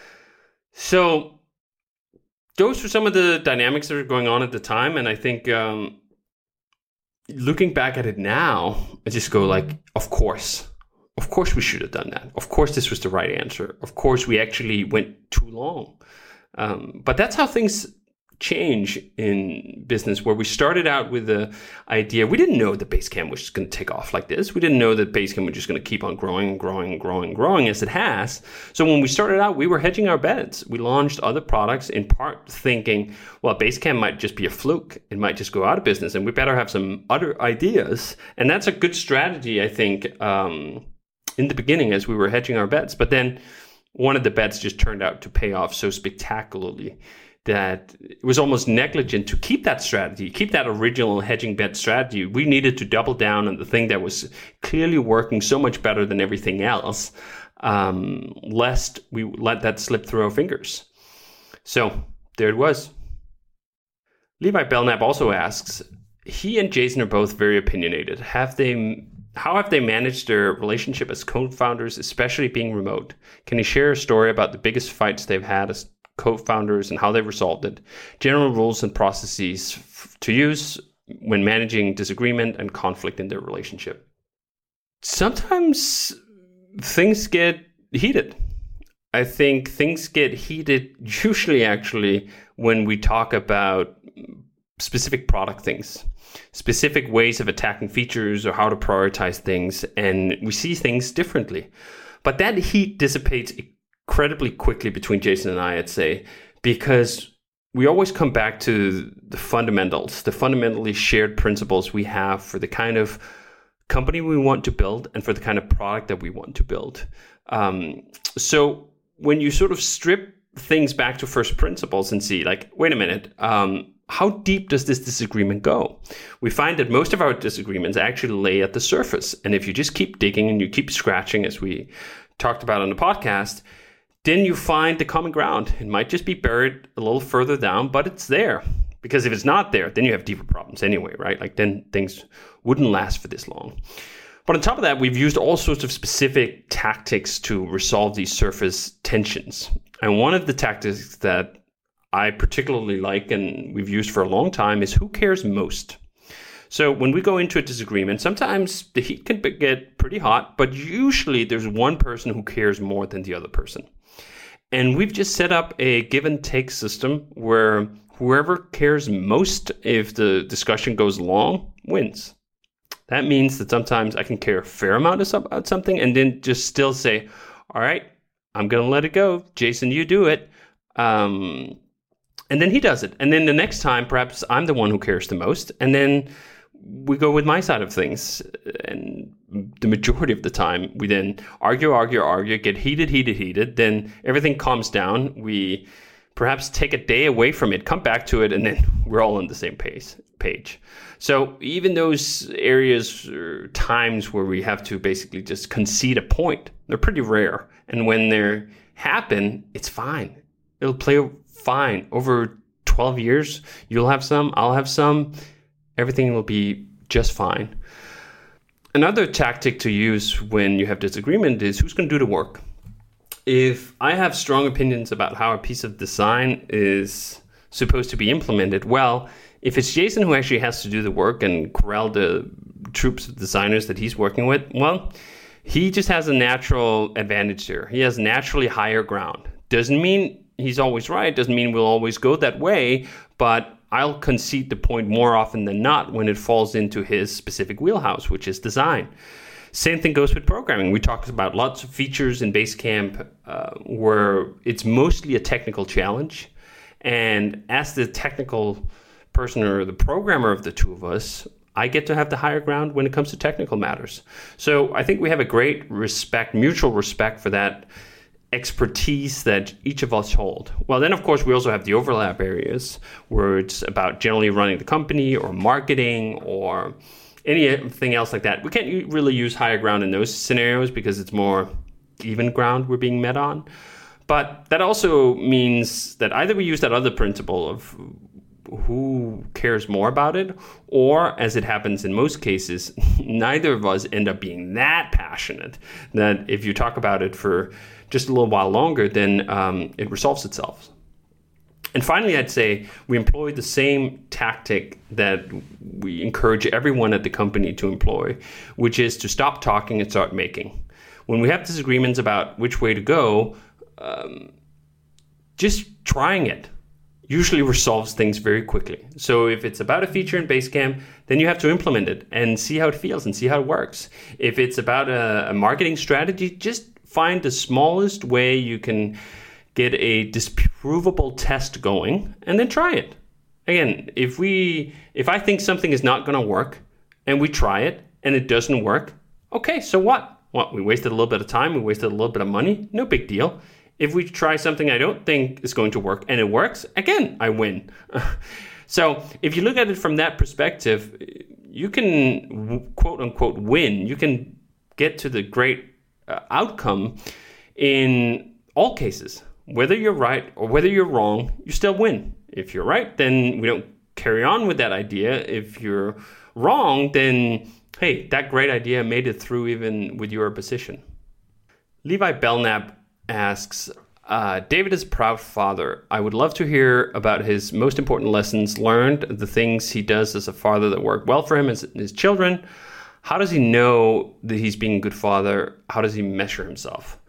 So those were some of the dynamics that were going on at the time. And I think um, looking back at it now, I just go like, of course, of course we should have done that. Of course this was the right answer. Of course we actually went too long. Um, but that's how things change in business, where we started out with the idea, we didn't know that Basecamp was just going to take off like this. We didn't know that Basecamp was just going to keep on growing and growing and growing and growing as it has. So when we started out, we were hedging our bets. We launched other products in part thinking, well, Basecamp might just be a fluke. It might just go out of business and we better have some other ideas. And that's a good strategy, I think, um, in the beginning as we were hedging our bets. But then one of the bets just turned out to pay off so spectacularly that it was almost negligent to keep that strategy, keep that original hedging bet strategy. We needed to double down on the thing that was clearly working so much better than everything else, um, lest we let that slip through our fingers. So there it was. Levi Belknap also asks, he and Jason are both very opinionated. Have they, how have they managed their relationship as co-founders, especially being remote? Can you share a story about the biggest fights they've had as co-founders and how they resolved it, general rules and processes f- to use when managing disagreement and conflict in their relationship? Sometimes things get heated. I think things get heated usually actually when we talk about specific product things, specific ways of attacking features or how to prioritize things, and we see things differently. But that heat dissipates incredibly quickly between Jason and I, I'd say, because we always come back to the fundamentals, the fundamentally shared principles we have for the kind of company we want to build and for the kind of product that we want to build. Um, so when you sort of strip things back to first principles and see, like, wait a minute, um, how deep does this disagreement go? We find that most of our disagreements actually lay at the surface. And if you just keep digging and you keep scratching, as we talked about on the podcast, then you find the common ground. It might just be buried a little further down, but it's there. Because if it's not there, then you have deeper problems anyway, right? Like then things wouldn't last for this long. But on top of that, we've used all sorts of specific tactics to resolve these surface tensions. And one of the tactics that I particularly like and we've used for a long time is who cares most. So when we go into a disagreement, sometimes the heat can get pretty hot, but usually there's one person who cares more than the other person. And we've just set up a give and take system where whoever cares most if the discussion goes long wins. That means that sometimes I can care a fair amount about something and then just still say, all right, I'm going to let it go. Jason, you do it. Um, and then he does it. And then the next time, perhaps I'm the one who cares the most. And then we go with my side of things. And the majority of the time, we then argue, argue, argue, get heated, heated, heated. Then everything calms down. We perhaps take a day away from it, come back to it, and then we're all on the same pace, page. So even those areas or times where we have to basically just concede a point, they're pretty rare. And when they happen, it's fine. It'll play fine. Over twelve years, you'll have some, I'll have some. Everything will be just fine. Another tactic to use when you have disagreement is who's going to do the work. If I have strong opinions about how a piece of design is supposed to be implemented, well, if it's Jason who actually has to do the work and corral the troops of designers that he's working with, well, he just has a natural advantage there. He has naturally higher ground. Doesn't mean he's always right. Doesn't mean we'll always go that way, but I'll concede the point more often than not when it falls into his specific wheelhouse, which is design. Same thing goes with programming. We talked about lots of features in Basecamp uh, where it's mostly a technical challenge. And as the technical person or the programmer of the two of us, I get to have the higher ground when it comes to technical matters. So I think we have a great respect, mutual respect for that expertise that each of us hold. Well, then, of course, we also have the overlap areas where it's about generally running the company or marketing or anything else like that. We can't really use higher ground in those scenarios because it's more even ground we're being met on. But that also means that either we use that other principle of who cares more about it, or as it happens in most cases, neither of us end up being that passionate that if you talk about it for just a little while longer, then um, it resolves itself. And finally, I'd say we employ the same tactic that we encourage everyone at the company to employ, which is to stop talking and start making. When we have disagreements about which way to go, um, just trying it usually resolves things very quickly. So if it's about a feature in Basecamp, then you have to implement it and see how it feels and see how it works. If it's about a, a marketing strategy, just find the smallest way you can get a disprovable test going and then try it. Again, if we, if I think something is not going to work and we try it and it doesn't work, okay, so what? Well, we wasted a little bit of time, we wasted a little bit of money, no big deal. If we try something I don't think is going to work and it works, again, I win. So if you look at it from that perspective, you can quote unquote win. You can get to the great uh, outcome in all cases. Whether you're right or whether you're wrong, you still win. If you're right, then we don't carry on with that idea. If you're wrong, then hey, that great idea made it through even with your opposition. Levi Belknap asks, uh, David is a proud father. I would love to hear about his most important lessons learned, the things he does as a father that work well for him and his children. How does he know that he's being a good father? How does he measure himself?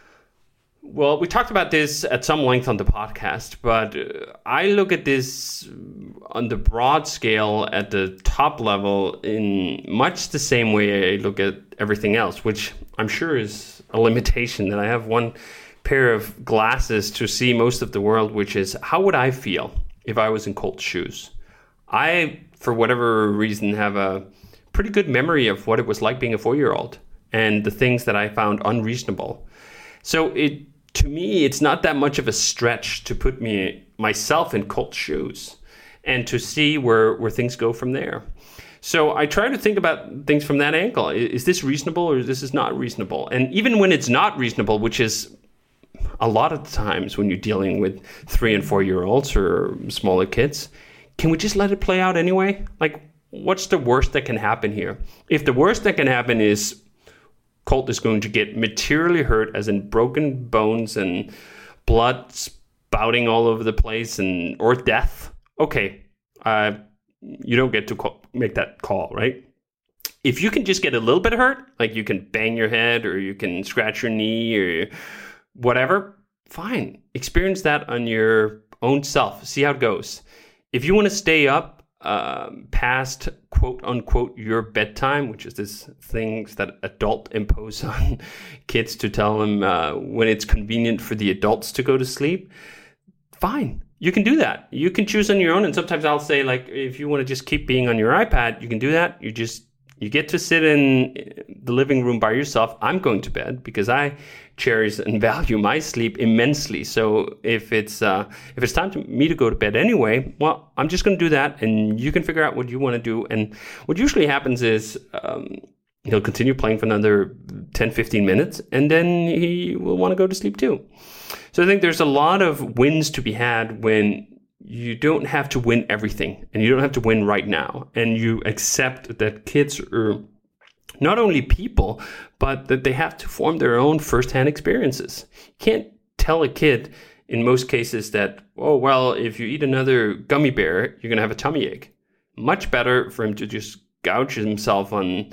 Well, we talked about this at some length on the podcast, but I look at this on the broad scale at the top level in much the same way I look at everything else, which I'm sure is a limitation, that I have one pair of glasses to see most of the world, which is how would I feel if I was in Colt's shoes? I, for whatever reason, have a pretty good memory of what it was like being a four-year-old and the things that I found unreasonable. So it, to me, it's not that much of a stretch to put me myself in Colt's shoes and to see where, where things go from there. So I try to think about things from that angle. Is this reasonable or is this not reasonable? And even when it's not reasonable, which is a lot of the times when you're dealing with three and four year olds or smaller kids, can we just let it play out anyway? Like, what's the worst that can happen here? If the worst that can happen is Colt is going to get materially hurt, as in broken bones and blood spouting all over the place, and or death, okay, uh, you don't get to call, make that call, right? If you can just get a little bit hurt, like you can bang your head or you can scratch your knee or whatever, fine. Experience that on your own self. See how it goes. If you want to stay up um, past quote unquote your bedtime, which is this things that adult impose on kids to tell them uh, when it's convenient for the adults to go to sleep, fine. You can do that. You can choose on your own. And sometimes I'll say, like, if you want to just keep being on your iPad, you can do that. You just, you get to sit in the living room by yourself. I'm going to bed because I cherish and value my sleep immensely. So if it's, uh, if it's time for me to go to bed anyway, well, I'm just going to do that. And you can figure out what you want to do. And what usually happens is, um, he'll continue playing for another ten, fifteen minutes, and then he will want to go to sleep too. So I think there's a lot of wins to be had when you don't have to win everything and you don't have to win right now. And you accept that kids are not only people, but that they have to form their own firsthand experiences. You can't tell a kid in most cases that, oh, well, if you eat another gummy bear, you're going to have a tummy ache. Much better for him to just gouge himself on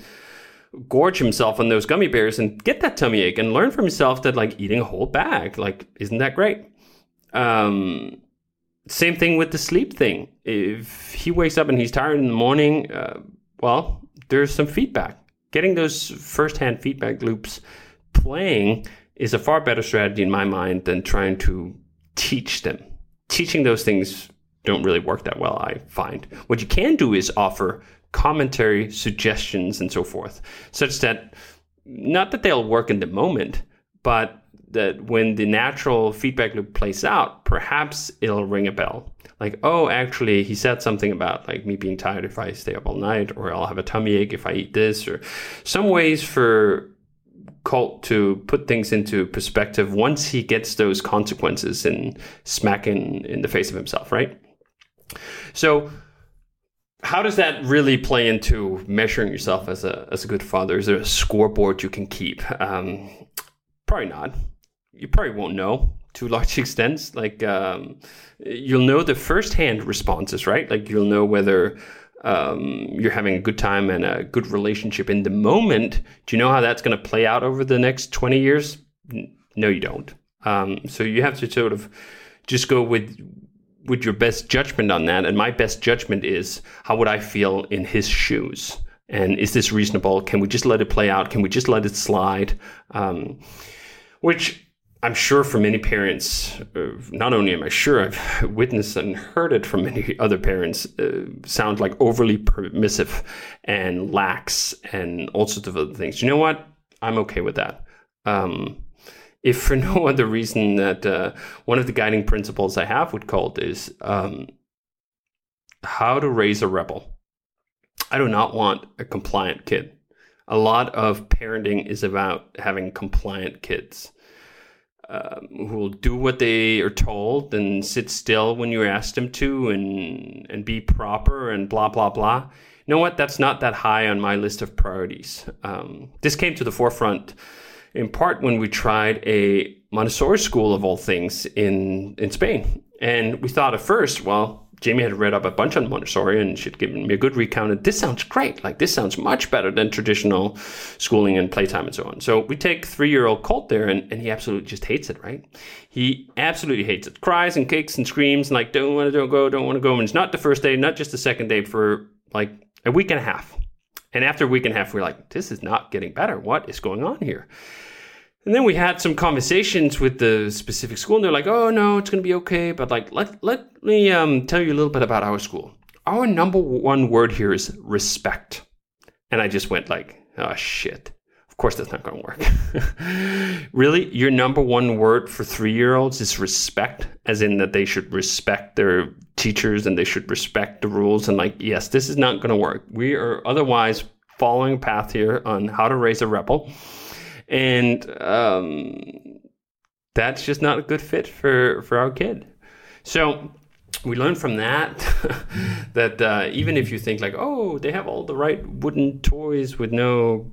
gorge himself on those gummy bears and get that tummy ache and learn from himself that, like, eating a whole bag, like, isn't that great? Um, same thing with the sleep thing. If he wakes up and he's tired in the morning, uh, well, there's some feedback. Getting those firsthand feedback loops playing is a far better strategy in my mind than trying to teach them. Teaching those things don't really work that well, I find. What you can do is offer commentary, suggestions, and so forth, such that not that they'll work in the moment, but that when the natural feedback loop plays out, perhaps it'll ring a bell. Like, oh, actually, he said something about, like, me being tired if I stay up all night, or I'll have a tummy ache if I eat this, or some ways for Colt to put things into perspective once he gets those consequences and smack in, in the face of himself, right? So how does that really play into measuring yourself as a as a good father? Is there a scoreboard you can keep? Um, probably not. You probably won't know. to large extents. Like um, you'll know the first-hand responses, right? Like you'll know whether um, you're having a good time and a good relationship in the moment. Do you know how that's going to play out over the next twenty years? No, you don't. Um, so you have to sort of just go with with your best judgment on that. And my best judgment is, how would I feel in his shoes? And is this reasonable? Can we just let it play out? Can we just let it slide? Um, which I'm sure for many parents, uh, not only am I sure, I've witnessed and heard it from many other parents, uh, sound like overly permissive and lax and all sorts of other things. You know what? I'm okay with that. Um, if for no other reason that uh, one of the guiding principles I have with Colt is um, how to raise a rebel. I do not want a compliant kid. A lot of parenting is about having compliant kids um, who will do what they are told and sit still when you ask them to and and be proper and blah, blah, blah. You know what? That's not that high on my list of priorities. Um, this came to the forefront in part when we tried a Montessori school of all things in, in Spain. And we thought at first, well, Jamie had read up a bunch on Montessori and she'd given me a good recount. And this sounds great. Like this sounds much better than traditional schooling and playtime and so on. So we take three-year-old Colt there and, and he absolutely just hates it, right? He absolutely hates it. Cries and kicks and screams and like, don't want to don't go, don't want to go. And it's not the first day, not just the second day, for like a week and a half. And after a week and a half, we're like, this is not getting better. What is going on here? And then we had some conversations with the specific school, and they're like, oh, no, it's going to be okay. But like, let, let me um, tell you a little bit about our school. Our number one word here is respect. And I just went like, oh, shit. Of course, that's not going to work. Really? Your number one word for three-year-olds is respect, as in that they should respect their teachers and they should respect the rules. And like, yes, this is not going to work. We are otherwise following a path here on how to raise a rebel. And um, that's just not a good fit for, for our kid. So we learned from that that uh, even if you think like, oh, they have all the right wooden toys with no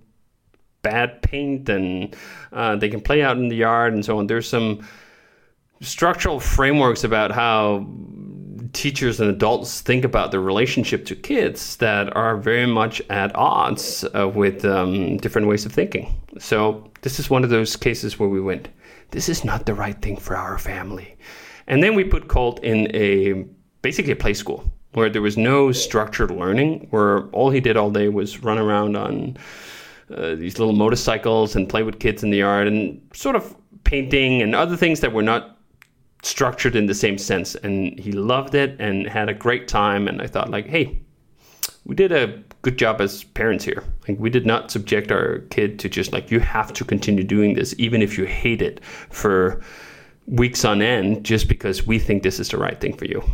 bad paint and uh, they can play out in the yard and so on, there's some structural frameworks about how teachers and adults think about the relationship to kids that are very much at odds uh, with um, different ways of thinking. So this is one of those cases where we went, this is not the right thing for our family. And then we put Colt in a basically a play school where there was no structured learning, where all he did all day was run around on uh, these little motorcycles and play with kids in the yard and sort of painting and other things that were not structured in the same sense. And he loved it and had a great time. And I thought like, hey, we did a good job as parents here. Like we did not subject our kid to just like, you have to continue doing this, even if you hate it for weeks on end, just because we think this is the right thing for you.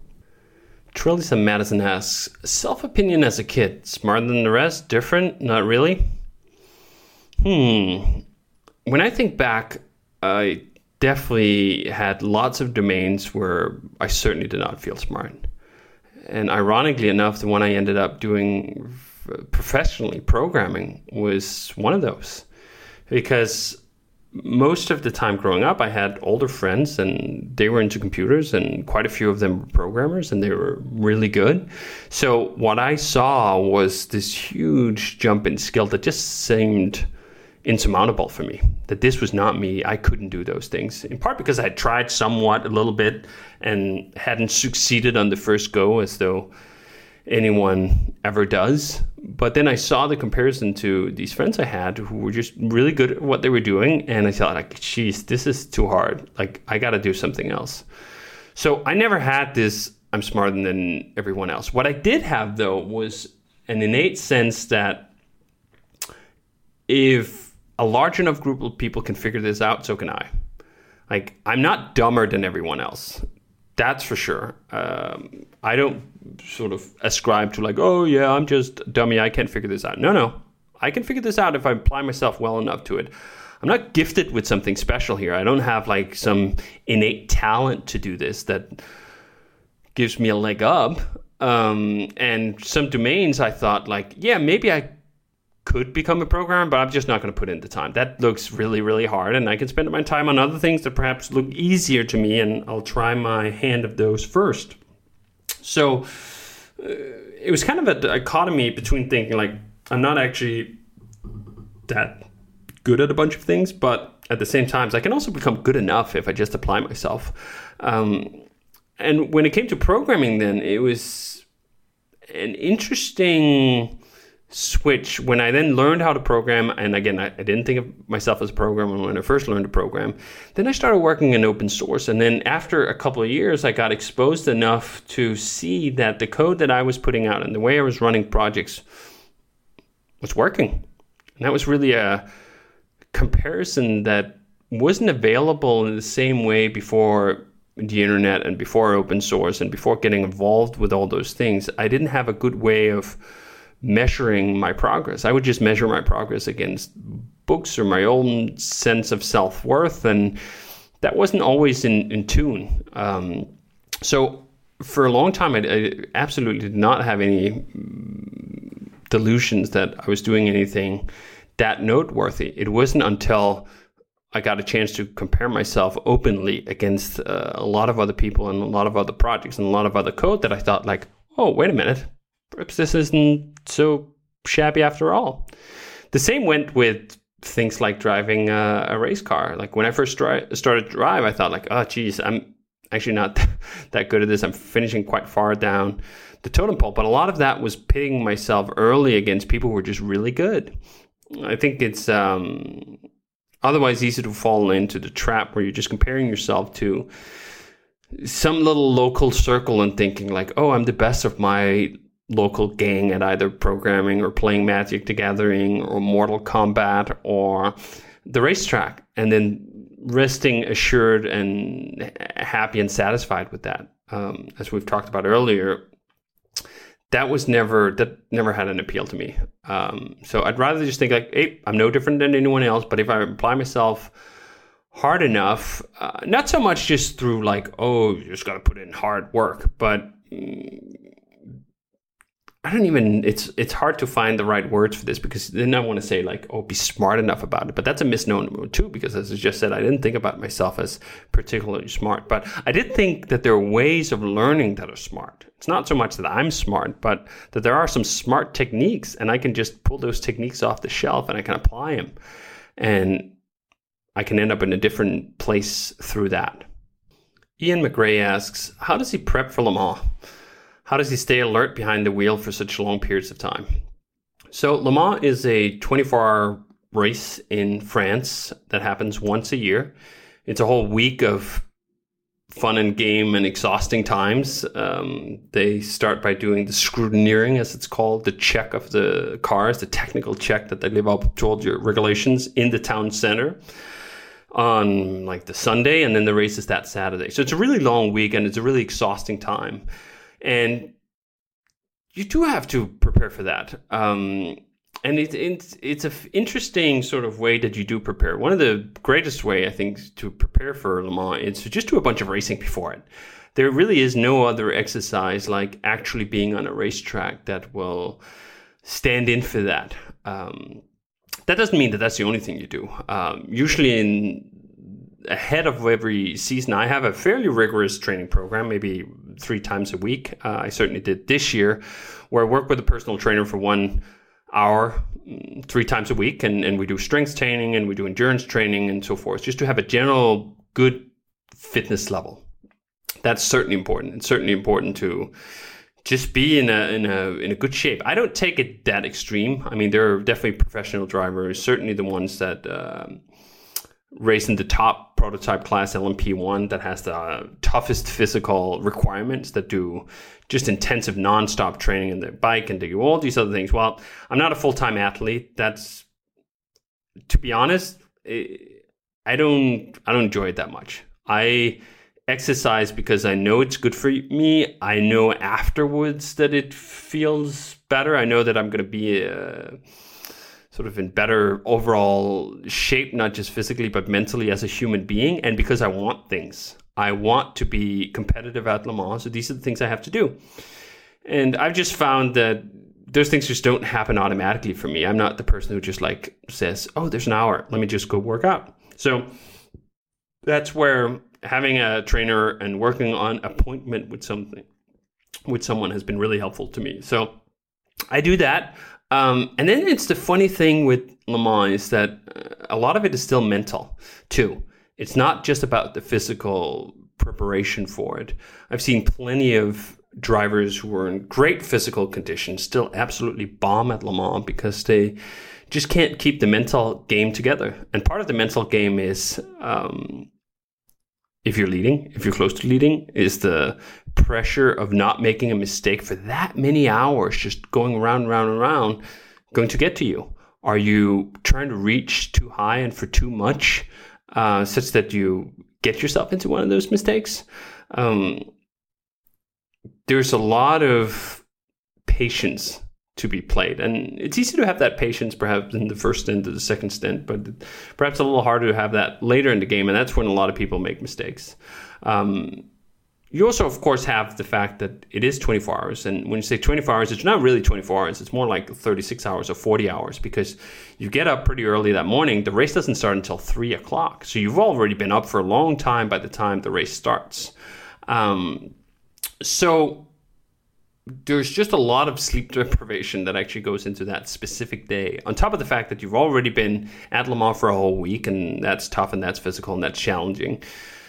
Trilisa Madison asks, self-opinion as a kid, smarter than the rest, different, not really? Hmm. When I think back, I definitely had lots of domains where I certainly did not feel smart. And ironically enough, the one I ended up doing professionally, programming, was one of those. Because most of the time growing up, I had older friends and they were into computers and quite a few of them were programmers and they were really good. So what I saw was this huge jump in skill that just seemed insurmountable for me, that this was not me. I couldn't do those things, in part because I had tried somewhat a little bit and hadn't succeeded on the first go, as though anyone ever does. But then I saw the comparison to these friends I had who were just really good at what they were doing, and I thought like, geez, this is too hard. Like, I got to do something else. So I never had this I'm smarter than everyone else. What I did have, though, was an innate sense that if a large enough group of people can figure this out, so can I. Like, I'm not dumber than everyone else. That's for sure. Um, I don't sort of ascribe to like, oh yeah, I'm just a dummy, I can't figure this out. No, no. I can figure this out if I apply myself well enough to it. I'm not gifted with something special here. I don't have like some innate talent to do this that gives me a leg up. Um, and some domains I thought like, yeah, maybe I could become a programmer, but I'm just not going to put in the time. That looks really, really hard, and I can spend my time on other things that perhaps look easier to me, and I'll try my hand of those first. So uh, it was kind of a dichotomy between thinking like, I'm not actually that good at a bunch of things, but at the same time, I can also become good enough if I just apply myself. Um, and when it came to programming, then it was an interesting switch when I then learned how to program. And again, I, I didn't think of myself as a programmer when I first learned to program. Then I started working in open source. And then after a couple of years, I got exposed enough to see that the code that I was putting out and the way I was running projects was working. And that was really a comparison that wasn't available in the same way before the internet and before open source and before getting involved with all those things. I didn't have a good way of measuring my progress. I would just measure my progress against books or my own sense of self-worth, and that wasn't always in, in tune. Um, so for a long time, I, I absolutely did not have any delusions that I was doing anything that noteworthy. It wasn't until I got a chance to compare myself openly against uh, a lot of other people and a lot of other projects and a lot of other code that I thought like, oh, wait a minute, perhaps this isn't so shabby after all. The same went with things like driving a, a race car. Like when I first dri- started to drive, I thought like, oh, geez, I'm actually not that good at this. I'm finishing quite far down the totem pole. But a lot of that was pitting myself early against people who were just really good. I think it's um, otherwise easy to fall into the trap where you're just comparing yourself to some little local circle and thinking like, oh, I'm the best of my local gang at either programming or playing Magic the Gathering or Mortal Kombat or the racetrack, and then resting assured and happy and satisfied with that. Um, as we've talked about earlier, that was never, that never had an appeal to me. Um, so I'd rather just think like, hey, I'm no different than anyone else, but if I apply myself hard enough, uh, not so much just through like, oh, you just got to put in hard work, but mm, I don't even, it's it's hard to find the right words for this, because then I want to say like, oh, be smart enough about it. But that's a misnomer too, because as I just said, I didn't think about myself as particularly smart. But I did think that there are ways of learning that are smart. It's not so much that I'm smart, but that there are some smart techniques, and I can just pull those techniques off the shelf and I can apply them. And I can end up in a different place through that. Ian McRae asks, how does he prep for Le Mans? How does he stay alert behind the wheel for such long periods of time? So Le Mans is a twenty-four hour race in France that happens once a year. It's a whole week of fun and game and exhausting times. Um, they start by doing the scrutineering, as it's called, the check of the cars, the technical check that they live up to all your regulations in the town center on like the Sunday, and then the race is that Saturday. So it's a really long week and it's a really exhausting time. And you do have to prepare for that. Um, and it, it's it's an f- interesting sort of way that you do prepare. One of the greatest way, I think, to prepare for Le Mans is to just do a bunch of racing before it. There really is no other exercise like actually being on a racetrack that will stand in for that. Um, that doesn't mean that that's the only thing you do. Um, usually in ahead of every season, I have a fairly rigorous training program, maybe three times a week. Uh, I certainly did this year, where I work with a personal trainer for one hour, three times a week, and, and we do strength training and we do endurance training and so forth, just to have a general good fitness level. That's certainly important. It's certainly important to just be in a in a in a good shape. I don't take it that extreme. I mean, there are definitely professional drivers, certainly the ones that um, race in the top prototype class L M P one that has the toughest physical requirements, that do just intensive nonstop training in their bike and do all these other things. Well, I'm not a full-time athlete. That's, to be honest, I don't I don't enjoy it that much. I exercise because I know it's good for me. I know afterwards that it feels better. I know that I'm going to be uh, sort of in better overall shape, not just physically, but mentally as a human being. And because I want things. I want to be competitive at Le Mans. So these are the things I have to do. And I've just found that those things just don't happen automatically for me. I'm not the person who just like says, oh, there's an hour, let me just go work out. So that's where having a trainer and working on appointment with something, with someone has been really helpful to me. So I do that. Um, and then it's the funny thing with Le Mans is that a lot of it is still mental too. It's not just about the physical preparation for it. I've seen plenty of drivers who are in great physical condition still absolutely bomb at Le Mans because they just can't keep the mental game together. And part of the mental game is, um, if you're leading, if you're close to leading, is the pressure of not making a mistake for that many hours, just going around, round, and round, going to get to you. Are you trying to reach too high and for too much, uh, such that you get yourself into one of those mistakes? Um, there's a lot of patience to be played, and it's easy to have that patience perhaps in the first stint or the second stint, but perhaps a little harder to have that later in the game, and that's when a lot of people make mistakes. Um, you also, of course, have the fact that it is twenty-four hours, and when you say twenty-four hours, it's not really twenty-four hours, it's more like thirty-six hours or forty hours, because you get up pretty early that morning. The race doesn't start until three o'clock, so you've already been up for a long time by the time the race starts. Um, so there's just a lot of sleep deprivation that actually goes into that specific day, on top of the fact that you've already been at Le Mans for a whole week, and that's tough and that's physical and that's challenging.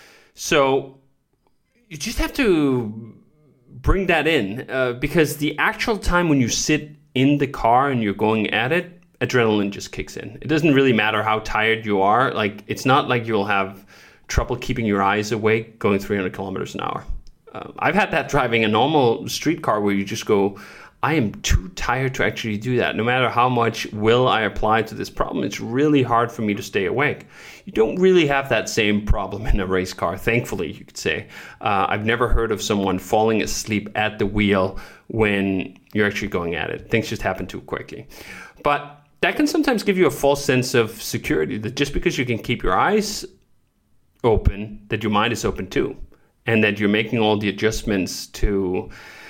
So you just have to bring that in, uh, because the actual time when you sit in the car and you're going at it, adrenaline just kicks in. It doesn't really matter how tired you are. Like, it's not like you'll have trouble keeping your eyes awake going three hundred kilometers an hour. Um, I've had that driving a normal street car where you just go, I am too tired to actually do that. No matter how much will I apply to this problem, it's really hard for me to stay awake. You don't really have that same problem in a race car, thankfully, you could say. Uh, I've never heard of someone falling asleep at the wheel when you're actually going at it. Things just happen too quickly. But that can sometimes give you a false sense of security, that just because you can keep your eyes open, that your mind is open too, and that you're making all the adjustments to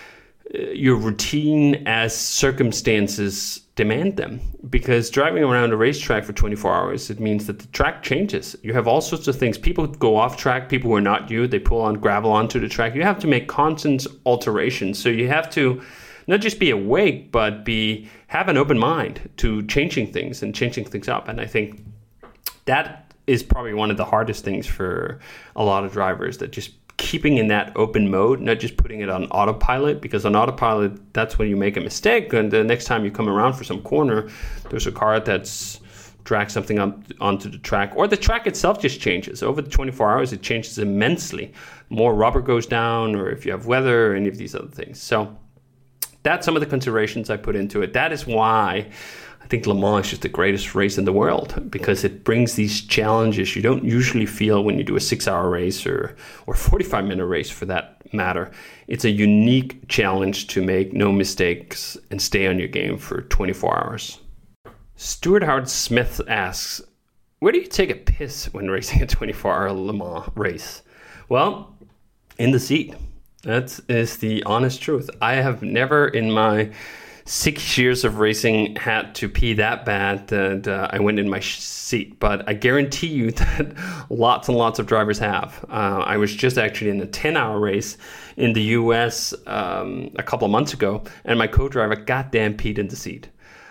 your routine as circumstances demand them. Because driving around a racetrack for twenty-four hours, it means that the track changes. You have all sorts of things. People go off track, people who are not you, they pull on gravel onto the track. You have to make constant alterations. So you have to not just be awake, but be have an open mind to changing things and changing things up. And I think that is probably one of the hardest things for a lot of drivers, that just keeping in that open mode, not just putting it on autopilot, because on autopilot, that's when you make a mistake. And the next time you come around for some corner, there's a car that's dragged something up onto the track, or the track itself just changes. Over the twenty-four hours, it changes immensely. More rubber goes down, or if you have weather, or any of these other things. So that's some of the considerations I put into it. That is why I think Le Mans is just the greatest race in the world, because it brings these challenges you don't usually feel when you do a six-hour race or or forty-five minute race for that matter. It's a unique challenge to make no mistakes and stay on your game for twenty-four hours. Stuart Howard Smith asks, where do you take a piss when racing a twenty-four hour Le Mans race? Well, in the seat. That is the honest truth. I have never in my six years of racing had to pee that bad that uh, I went in my sh- seat. But I guarantee you that lots and lots of drivers have. Uh, I was just actually in a ten hour race in the U S um, a couple of months ago, and my co-driver goddamn peed in the seat.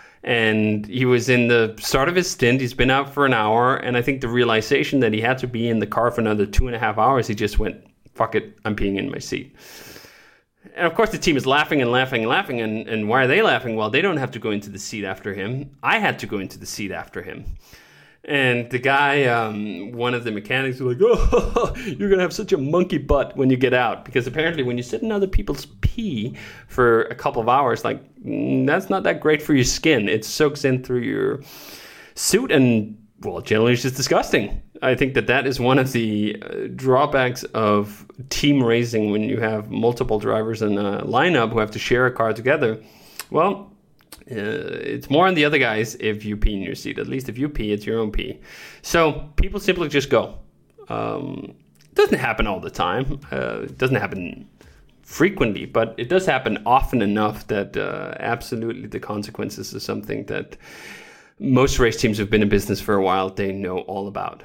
And he was in the start of his stint. He's been out for an hour, and I think the realization that he had to be in the car for another two and a half hours, he just went, fuck it, I'm peeing in my seat. And of course the team is laughing and laughing and laughing, and, and why are they laughing? Well, they don't have to go into the seat after him. I had to go into the seat after him. And the guy, um, one of the mechanics was like, oh, you're going to have such a monkey butt when you get out. Because apparently when you sit in other people's pee for a couple of hours, like, mm, that's not that great for your skin. It soaks in through your suit, and, well, generally it's just disgusting. I think that that is one of the uh, drawbacks of team racing when you have multiple drivers in a lineup who have to share a car together. Well, uh, it's more on the other guys if you pee in your seat. At least if you pee, it's your own pee. So people simply just go. Um, it doesn't happen all the time. Uh, it doesn't happen frequently, but it does happen often enough that uh, absolutely the consequences is something that most race teams who've been in business for a while, they know all about.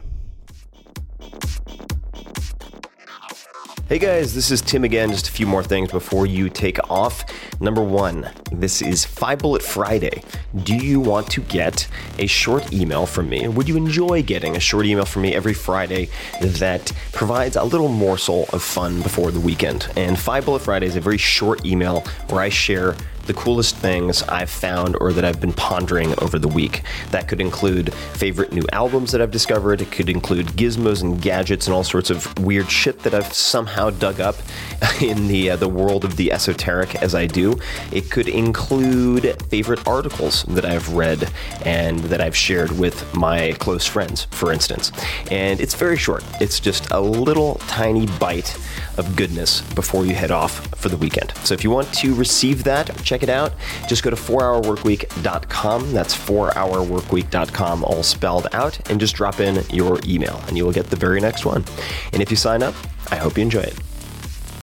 Hey guys, this is Tim again. Just a few more things before you take off. Number one, this is Five Bullet Friday. Do you want to get a short email from me? Would you enjoy getting a short email from me every Friday that provides a little morsel of fun before the weekend? And Five Bullet Friday is a very short email where I share the coolest things I've found or that I've been pondering over the week. That could include favorite new albums that I've discovered. It could include gizmos and gadgets and all sorts of weird shit that I've somehow dug up in the uh, the world of the esoteric as I do. It could include favorite articles that I've read and that I've shared with my close friends, for instance. And it's very short. It's just a little tiny bite of goodness before you head off for the weekend. So if you want to receive that, check it out. Just go to four hour work week dot com. That's four hour work week dot com, all spelled out, and just drop in your email and you will get the very next one. And if you sign up, I hope you enjoy it.